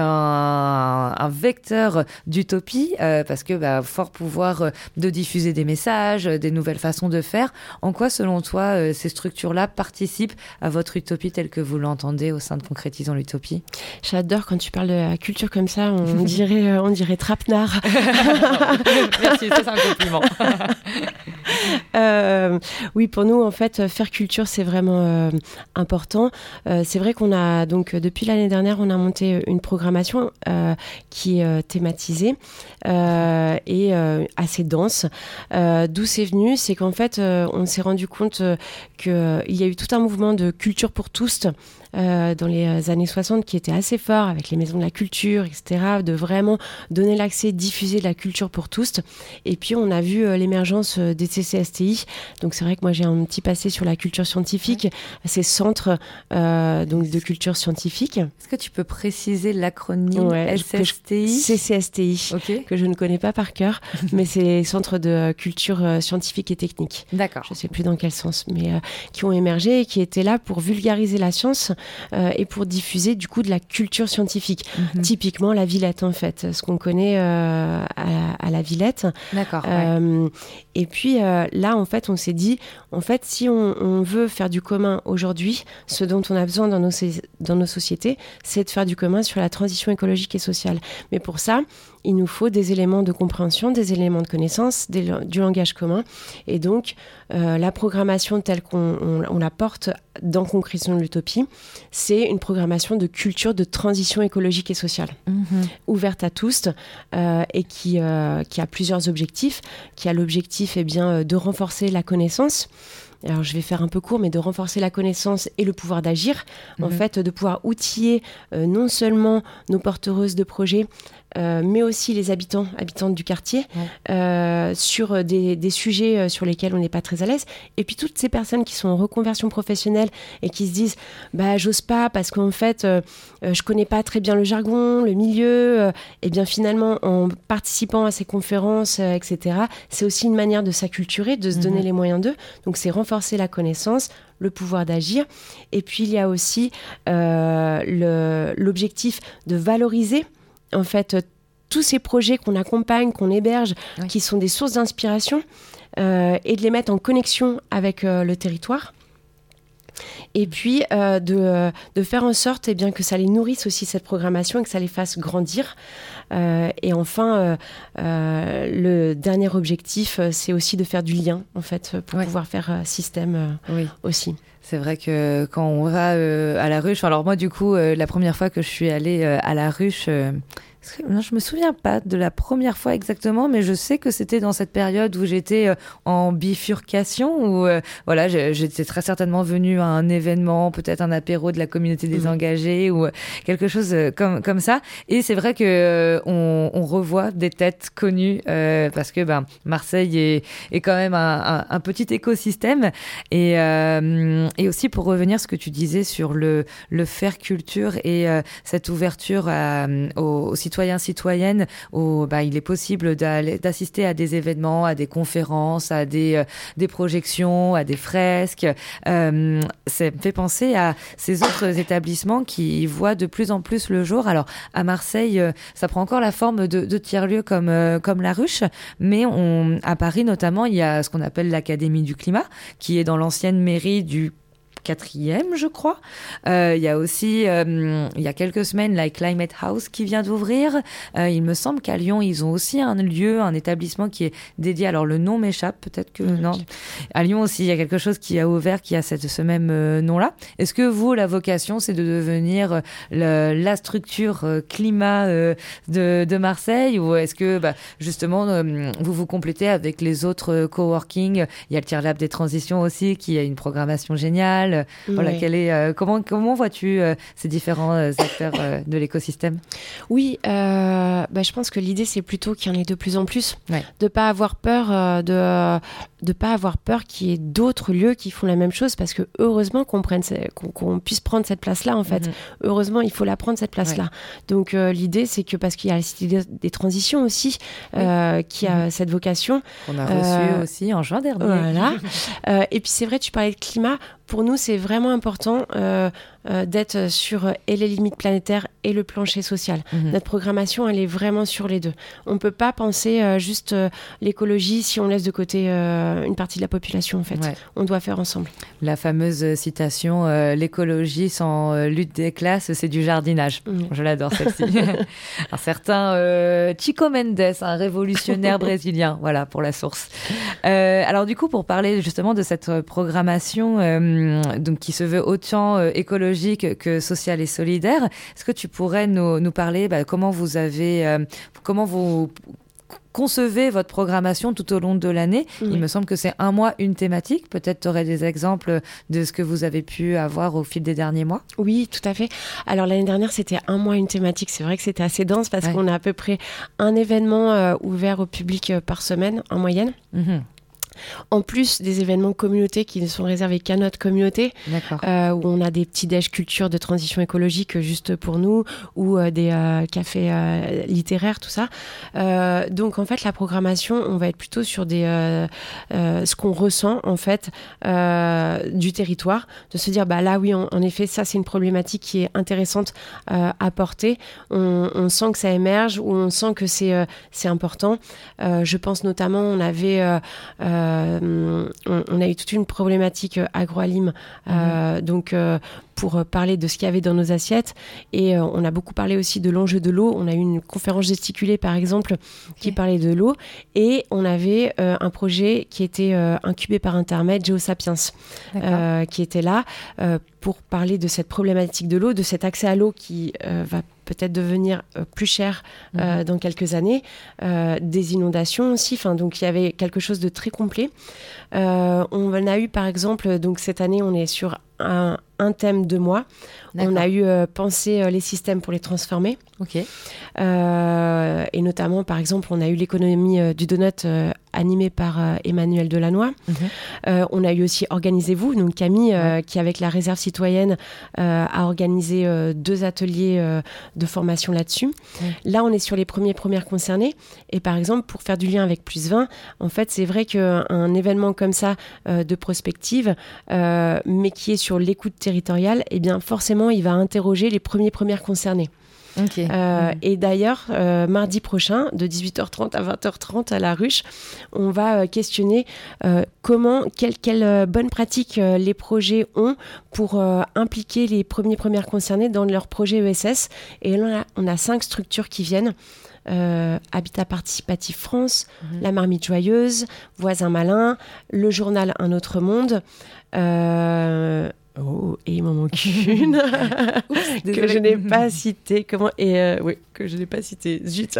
un, un vecteur d'utopie, euh, parce que bah, fort pouvoir de diffuser des messages, des nouvelles façons de faire. En quoi, selon toi, euh, ces structures-là participent à votre utopie telle que vous l'entendez au sein de Concrétisons l'Utopie ? J'adore quand tu parles de la culture comme ça, on dirait on dirait trapenard. Merci, ça c'est un compliment. euh, oui, pour nous, en fait, faire culture, c'est vraiment euh, important. Euh, c'est vrai qu'on a, donc, depuis l'année dernière, on a monté une programmation euh, qui est euh, thématisée euh, et euh, assez dense. Euh, d'où c'est venu ? C'est qu'en fait, euh, on s'est rendu compte euh, qu'il euh, y a eu tout un mouvement de culture pour tous Euh, dans les années soixante qui était assez fort avec les maisons de la culture, et cetera, de vraiment donner l'accès, diffuser de la culture pour tous. Et puis on a vu euh, l'émergence des C C S T I. Donc c'est vrai que moi j'ai un petit passé sur la culture scientifique, ouais. Ces centres euh, donc de culture scientifique. Est-ce que tu peux préciser l'acronyme ouais, S S T I ? C C S T I, okay. Que je ne connais pas par cœur, mais c'est centres de culture euh, scientifique et technique. D'accord. Je ne sais plus dans quel sens, mais euh, qui ont émergé et qui étaient là pour vulgariser la science. Euh, et pour diffuser du coup de la culture scientifique. Mm-hmm. Typiquement la Villette en fait, ce qu'on connaît euh, à, la, à la Villette. D'accord. Euh, ouais. Et puis euh, là en fait on s'est dit, en fait si on, on veut faire du commun aujourd'hui, ce dont on a besoin dans nos, dans nos sociétés, c'est de faire du commun sur la transition écologique et sociale. Mais pour ça, il nous faut des éléments de compréhension, des éléments de connaissance, des, du langage commun. Et donc, euh, la programmation telle qu'on on, on la porte dans Concrétisons l'Utopie, c'est une programmation de culture de transition écologique et sociale, mmh. ouverte à tous euh, et qui, euh, qui a plusieurs objectifs, qui a l'objectif eh bien, de renforcer la connaissance. Alors je vais faire un peu court, mais de renforcer la connaissance et le pouvoir d'agir, mmh. en fait, de pouvoir outiller euh, non seulement nos porteuses de projets, Euh, mais aussi les habitants, habitantes du quartier, ouais. euh, sur des, des sujets sur lesquels on n'est pas très à l'aise. Et puis toutes ces personnes qui sont en reconversion professionnelle et qui se disent bah, « j'ose pas parce qu'en fait, euh, je connais pas très bien le jargon, le milieu. Euh, » Et bien finalement, en participant à ces conférences, euh, et cetera, c'est aussi une manière de s'acculturer, de se mmh. donner les moyens d'eux. Donc c'est renforcer la connaissance, le pouvoir d'agir. Et puis il y a aussi euh, le, l'objectif de valoriser en fait tous ces projets qu'on accompagne, qu'on héberge, oui. qui sont des sources d'inspiration, euh, et de les mettre en connexion avec euh, le territoire. Et puis euh, de, de faire en sorte eh bien, que ça les nourrisse aussi cette programmation et que ça les fasse grandir. Euh, et enfin, euh, euh, le dernier objectif, c'est aussi de faire du lien en fait, pour ouais. pouvoir faire euh, système euh, oui. aussi. C'est vrai que quand on va euh, à la ruche, alors moi du coup, euh, la première fois que je suis allée euh, à la ruche, euh, non, je me souviens pas de la première fois exactement, mais je sais que c'était dans cette période où j'étais euh, en bifurcation, où euh, voilà, j'étais très certainement venue à un événement, peut-être un apéro de la communauté des mmh. engagés ou quelque chose comme comme ça. Et c'est vrai que euh, on, on revoit des têtes connues euh, parce que ben Marseille est, est quand même un, un, un petit écosystème. Et euh, et aussi pour revenir à ce que tu disais sur le le faire culture et euh, cette ouverture à, aux, aux citoyens, citoyennes, où bah, il est possible d'assister à des événements, à des conférences, à des, euh, des projections, à des fresques. Euh, ça me fait penser à ces autres établissements qui voient de plus en plus le jour. Alors, à Marseille, euh, ça prend encore la forme de, de tiers-lieux comme, euh, comme la ruche, mais on, à Paris notamment, il y a ce qu'on appelle l'Académie du climat, qui est dans l'ancienne mairie du quatrième, je crois. Euh, il y a aussi, euh, il y a quelques semaines, la Climate House qui vient d'ouvrir. Euh, il me semble qu'à Lyon, ils ont aussi un lieu, un établissement qui est dédié. Alors, le nom m'échappe, peut-être que okay. non. À Lyon aussi, il y a quelque chose qui a ouvert, qui a cette, ce même euh, nom-là. Est-ce que vous, la vocation, c'est de devenir le, la structure euh, climat euh, de, de Marseille, ou est-ce que, bah, justement, euh, vous vous complétez avec les autres euh, coworking? Il y a le Tiers Lab des transitions aussi, qui a une programmation géniale. Voilà, oui. quel est, euh, comment, comment vois-tu euh, ces différents euh, acteurs euh, de l'écosystème? Oui, euh, bah, je pense que l'idée, c'est plutôt qu'il y en ait de plus en plus. Ouais. De ne pas avoir peur, euh, de ne pas avoir peur qu'il y ait d'autres lieux qui font la même chose, parce que heureusement qu'on, prenne, qu'on, qu'on puisse prendre cette place-là, en fait. Mm-hmm. Heureusement, il faut la prendre, cette place-là. Ouais. Donc, euh, l'idée, c'est que, parce qu'il y a la Cité des transitions aussi, oui. euh, qui a mm-hmm. cette vocation. On a reçu euh, aussi en juin dernier. Voilà. euh, et puis, c'est vrai, tu parlais de climat. Pour nous, c'est vraiment important euh, euh, d'être sur euh, et les limites planétaires et le plancher social. Mmh. Notre programmation, elle est vraiment sur les deux. On ne peut pas penser euh, juste euh, l'écologie si on laisse de côté euh, une partie de la population, en fait. Ouais. On doit faire ensemble. La fameuse citation euh, « L'écologie sans euh, lutte des classes, c'est du jardinage mmh. ». Je l'adore, celle-ci. Un certain euh, Chico Mendes, un révolutionnaire brésilien, voilà, pour la source. Euh, alors du coup, pour parler justement de cette programmation euh, donc qui se veut autant euh, écologique que sociale et solidaire, est-ce que tu pourrais nous, nous parler bah, comment vous avez, euh, comment vous concevez votre programmation tout au long de l'année? Mmh. Il me semble que c'est un mois, une thématique. Peut-être tu aurais des exemples de ce que vous avez pu avoir au fil des derniers mois? Oui, tout à fait. Alors l'année dernière, c'était un mois, une thématique. C'est vrai que c'était assez dense parce ouais. qu'on a à peu près un événement euh, ouvert au public euh, par semaine en moyenne. Mmh. En plus des événements communautés qui ne sont réservés qu'à notre communauté, euh, où on a des petits déj culture de transition écologique juste pour nous, ou euh, des euh, cafés euh, littéraires, tout ça. Euh, donc en fait, la programmation, on va être plutôt sur des, euh, euh, ce qu'on ressent en fait euh, du territoire, de se dire bah là oui, en, en effet, ça c'est une problématique qui est intéressante euh, à porter. On, on sent que ça émerge, ou on sent que c'est euh, c'est important. Euh, je pense notamment, on avait euh, euh, Euh, on, on a eu toute une problématique agroalim, euh, mmh. donc euh, pour parler de ce qu'il y avait dans nos assiettes, et euh, on a beaucoup parlé aussi de l'enjeu de l'eau. On a eu une conférence gesticulée par exemple qui okay. parlait de l'eau, et on avait euh, un projet qui était euh, incubé par Intermed, Geosapiens, euh, qui était là euh, pour parler de cette problématique de l'eau, de cet accès à l'eau qui euh, va peut-être devenir euh, plus cher euh, mmh. dans quelques années, euh, des inondations aussi, enfin, donc il y avait quelque chose de très complet. Euh, on a eu par exemple, donc cette année on est sur un, un thème de mois. D'accord. On a eu euh, pensé euh, les systèmes pour les transformer. Okay. Euh, et notamment par exemple on a eu l'économie euh, du donut euh, animée par euh, Emmanuel Delannoy. Mm-hmm. Euh, on a eu aussi Organisez-vous, donc Camille euh, ouais. qui avec la réserve citoyenne euh, a organisé euh, deux ateliers euh, de formation là-dessus. Mm. Là on est sur les premiers premières concernées, et par exemple pour faire du lien avec Plus vingt, en fait c'est vrai qu'un événement comme ça euh, de prospective euh, mais qui est sur l'écoute territoriale, eh bien forcément il va interroger les premiers premières concernées. Okay. Euh, mmh. Et d'ailleurs, euh, mardi prochain, de dix-huit heures trente à vingt heures trente à la Ruche, on va euh, questionner euh, comment, quelles quelle, euh, bonnes pratiques euh, les projets ont pour euh, impliquer les premiers premières concernés dans leur projet E S S. Et là, on a, on a cinq structures qui viennent. Euh, Habitat Participatif France, mmh. La Marmite Joyeuse, Voisin Malin, le journal Un Autre Monde. Euh, oh, et il m'en manque une que je n'ai pas citée. Comment et euh, oui, que je n'ai pas citée. Zut.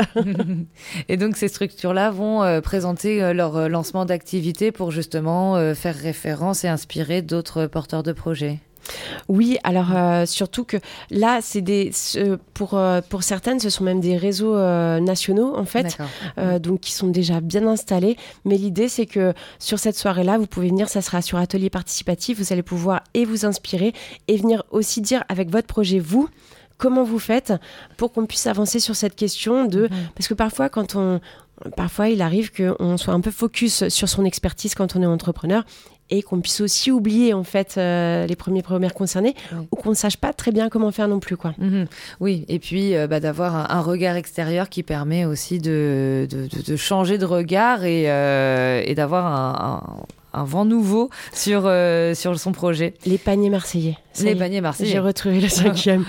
Et donc ces structures-là vont euh, présenter euh, leur euh, lancement d'activité pour justement euh, faire référence et inspirer d'autres porteurs de projets. Oui, alors euh, surtout que là, c'est des ce, pour euh, pour certaines, ce sont même des réseaux euh, nationaux en fait, euh, donc qui sont déjà bien installés. Mais l'idée, c'est que sur cette soirée-là, vous pouvez venir, ça sera sur atelier participatif. Vous allez pouvoir et vous inspirer et venir aussi dire avec votre projet vous. Comment vous faites pour qu'on puisse avancer sur cette question de... Mmh. Parce que parfois, quand on... Parfois, il arrive qu'on soit un peu focus sur son expertise quand on est entrepreneur et qu'on puisse aussi oublier en fait euh, les premiers premières concernés oui. ou qu'on ne sache pas très bien comment faire non plus quoi. Mmh. Oui, et puis euh, bah, d'avoir un, un regard extérieur qui permet aussi de, de, de, de changer de regard et, euh, et d'avoir un... un... un vent nouveau sur, euh, sur son projet. Les paniers marseillais. Ça les paniers marseillais. J'ai retrouvé le cinquième.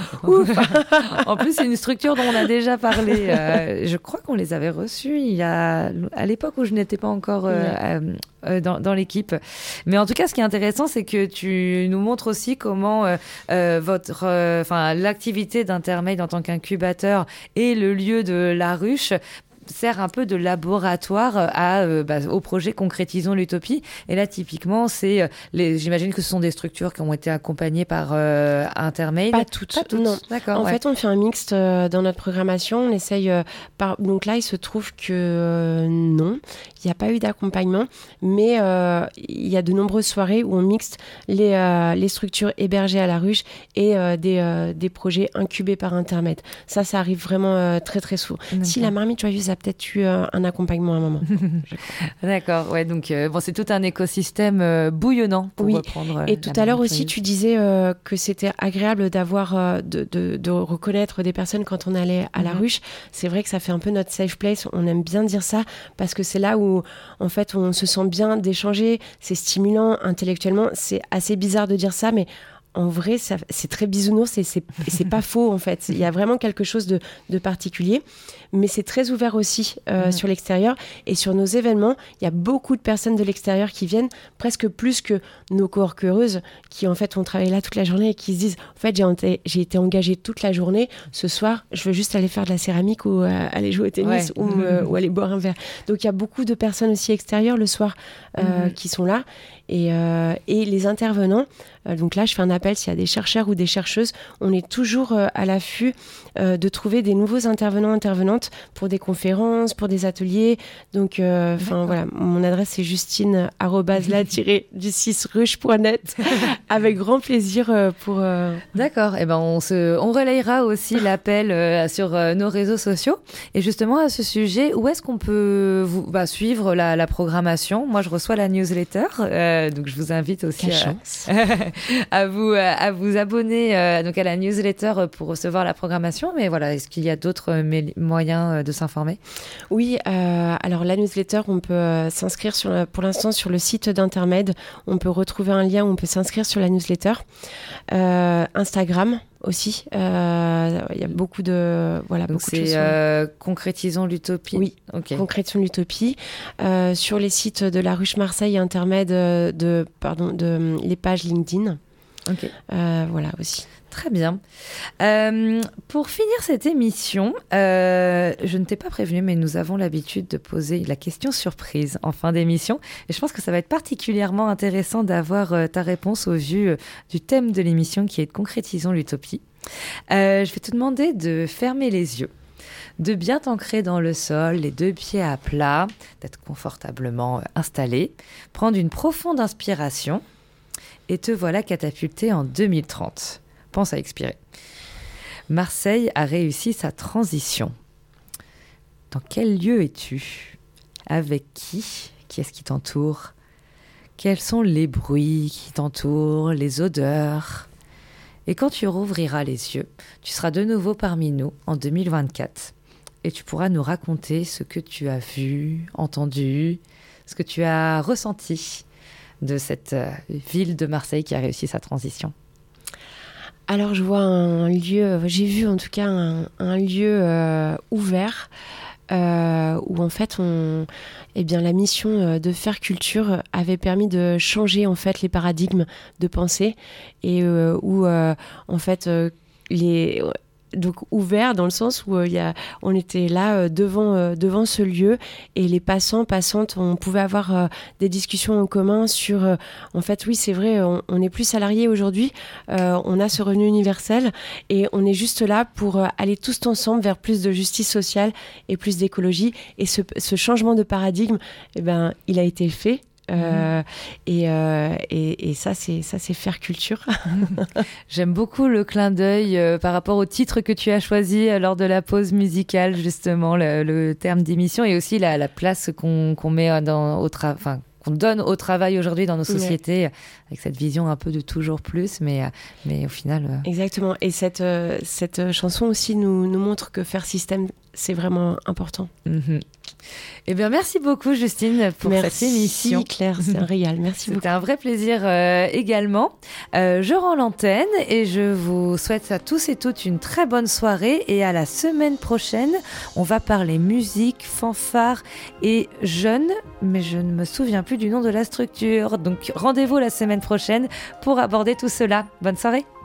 En plus, c'est une structure dont on a déjà parlé. Euh, je crois qu'on les avait reçus il y a, à l'époque où je n'étais pas encore euh, ouais. euh, dans, dans l'équipe. Mais en tout cas, ce qui est intéressant, c'est que tu nous montres aussi comment euh, euh, votre, enfin, l'activité d'Intermade en tant qu'incubateur et le lieu de la ruche sert un peu de laboratoire à, euh, bah, au projet Concrétisons l'Utopie. Et là, typiquement, c'est euh, les, j'imagine que ce sont des structures qui ont été accompagnées par euh, Intermade. Pas toutes. Pas toutes. Non. D'accord. En ouais. fait, on fait un mixte euh, dans notre programmation. On essaye. Euh, par... Donc là, il se trouve que euh, non, il n'y a pas eu d'accompagnement, mais euh, il y a de nombreuses soirées où on mixte les, euh, les structures hébergées à la ruche et euh, des, euh, des projets incubés par Intermade. Ça, ça arrive vraiment euh, très très souvent. Okay. Si la Marmite Joyeuse a peut-être eu euh, un accompagnement à un moment. D'accord, ouais, donc euh, bon, c'est tout un écosystème euh, bouillonnant pour oui. reprendre. Euh, et tout à l'heure aussi, joyeuse. Tu disais euh, que c'était agréable d'avoir, euh, de, de, de reconnaître des personnes quand on allait à la mm-hmm. ruche. C'est vrai que ça fait un peu notre safe place. On aime bien dire ça parce que c'est là où, en fait, on se sent bien d'échanger. C'est stimulant intellectuellement. C'est assez bizarre de dire ça, mais en vrai, ça, c'est très bisounours et c'est, c'est pas faux, en fait. Il y a vraiment quelque chose de, de particulier. Mais c'est très ouvert aussi euh, mmh. sur l'extérieur. Et sur nos événements, il y a beaucoup de personnes de l'extérieur qui viennent, presque plus que nos coworkeuses, qui en fait ont travaillé là toute la journée et qui se disent « En fait, j'ai, été, j'ai été engagée toute la journée. Ce soir, je veux juste aller faire de la céramique ou euh, aller jouer au tennis ouais. ou, euh, ou aller boire un verre. » Donc, il y a beaucoup de personnes aussi extérieures le soir euh, mmh. qui sont là. Et, euh, et les intervenants, euh, donc là je fais un appel s'il y a des chercheurs ou des chercheuses, on est toujours euh, à l'affût euh, de trouver des nouveaux intervenants, intervenantes pour des conférences, pour des ateliers. Donc euh, voilà, mon adresse c'est justine arobase la tiret du six ruche point net avec grand plaisir euh, pour... Euh... D'accord, et ben on, se, on relayera aussi l'appel euh, sur euh, nos réseaux sociaux. Et justement à ce sujet, où est-ce qu'on peut vous, bah, suivre la, la programmation ? Moi je reçois la newsletter, euh, donc je vous invite aussi à, à vous à vous abonner euh, donc à la newsletter pour recevoir la programmation. Mais voilà, est-ce qu'il y a d'autres mé- moyens de s'informer ? Oui, euh, alors la newsletter, on peut euh, s'inscrire sur la, pour l'instant sur le site d'Intermade. On peut retrouver un lien où on peut s'inscrire sur la newsletter. Euh, Instagram aussi, il euh, y a beaucoup de voilà donc beaucoup c'est de choses. Euh, Concrétisons l'Utopie. Oui, okay. Concrétisons l'Utopie. Euh, sur les sites de la Ruche Marseille Intermade, de pardon de les pages LinkedIn. Ok. Euh, voilà aussi. Très bien. Euh, pour finir cette émission, euh, je ne t'ai pas prévenu, mais nous avons l'habitude de poser la question surprise en fin d'émission. Et je pense que ça va être particulièrement intéressant d'avoir euh, ta réponse au vu euh, du thème de l'émission qui est « Concrétisons l'Utopie ». Euh, je vais te demander de fermer les yeux, de bien t'ancrer dans le sol, les deux pieds à plat, d'être confortablement installé, prendre une profonde inspiration et te voilà catapulté en deux mille trente. Pense à expirer. Marseille a réussi sa transition. Dans quel lieu es-tu ? Avec qui ? Qui est-ce qui t'entoure ? Quels sont les bruits qui t'entourent, les odeurs ? Et quand tu rouvriras les yeux, tu seras de nouveau parmi nous en deux mille vingt-quatre. Et tu pourras nous raconter ce que tu as vu, entendu, ce que tu as ressenti de cette euh, ville de Marseille qui a réussi sa transition. Alors je vois un lieu, j'ai vu en tout cas un, un lieu euh, ouvert euh, où en fait on, eh bien, la mission de faire culture avait permis de changer en fait les paradigmes de pensée et euh, où euh, en fait euh, les donc ouvert dans le sens où euh, y a, on était là euh, devant, euh, devant ce lieu et les passants, passantes, on pouvait avoir euh, des discussions en commun sur, euh, en fait oui c'est vrai, on, on est plus salariés aujourd'hui, euh, on a ce revenu universel et on est juste là pour euh, aller tous ensemble vers plus de justice sociale et plus d'écologie et ce, ce changement de paradigme, eh ben, il a été fait. Euh, mmh. et, euh, et, et ça c'est ça c'est faire culture. J'aime beaucoup le clin d'œil euh, par rapport au titre que tu as choisi euh, lors de la pause musicale, justement le, le terme d'émission et aussi la, la place qu'on, qu'on met dans au travail, enfin qu'on donne au travail aujourd'hui dans nos sociétés, ouais. Avec cette vision un peu de toujours plus, mais, mais au final... Euh... Exactement, et cette, euh, cette chanson aussi nous, nous montre que faire système, c'est vraiment important. Mm-hmm. Eh bien, merci beaucoup, Justine, pour merci, cette émission. Merci, Claire, c'est un régal. Merci C'était beaucoup. C'était un vrai plaisir euh, également. Euh, je rends l'antenne et je vous souhaite à tous et toutes une très bonne soirée. Et à la semaine prochaine, on va parler musique, fanfare et jeunes, mais je ne me souviens plus du nom de la structure. Donc, rendez-vous la semaine prochaine pour aborder tout cela. Bonne soirée.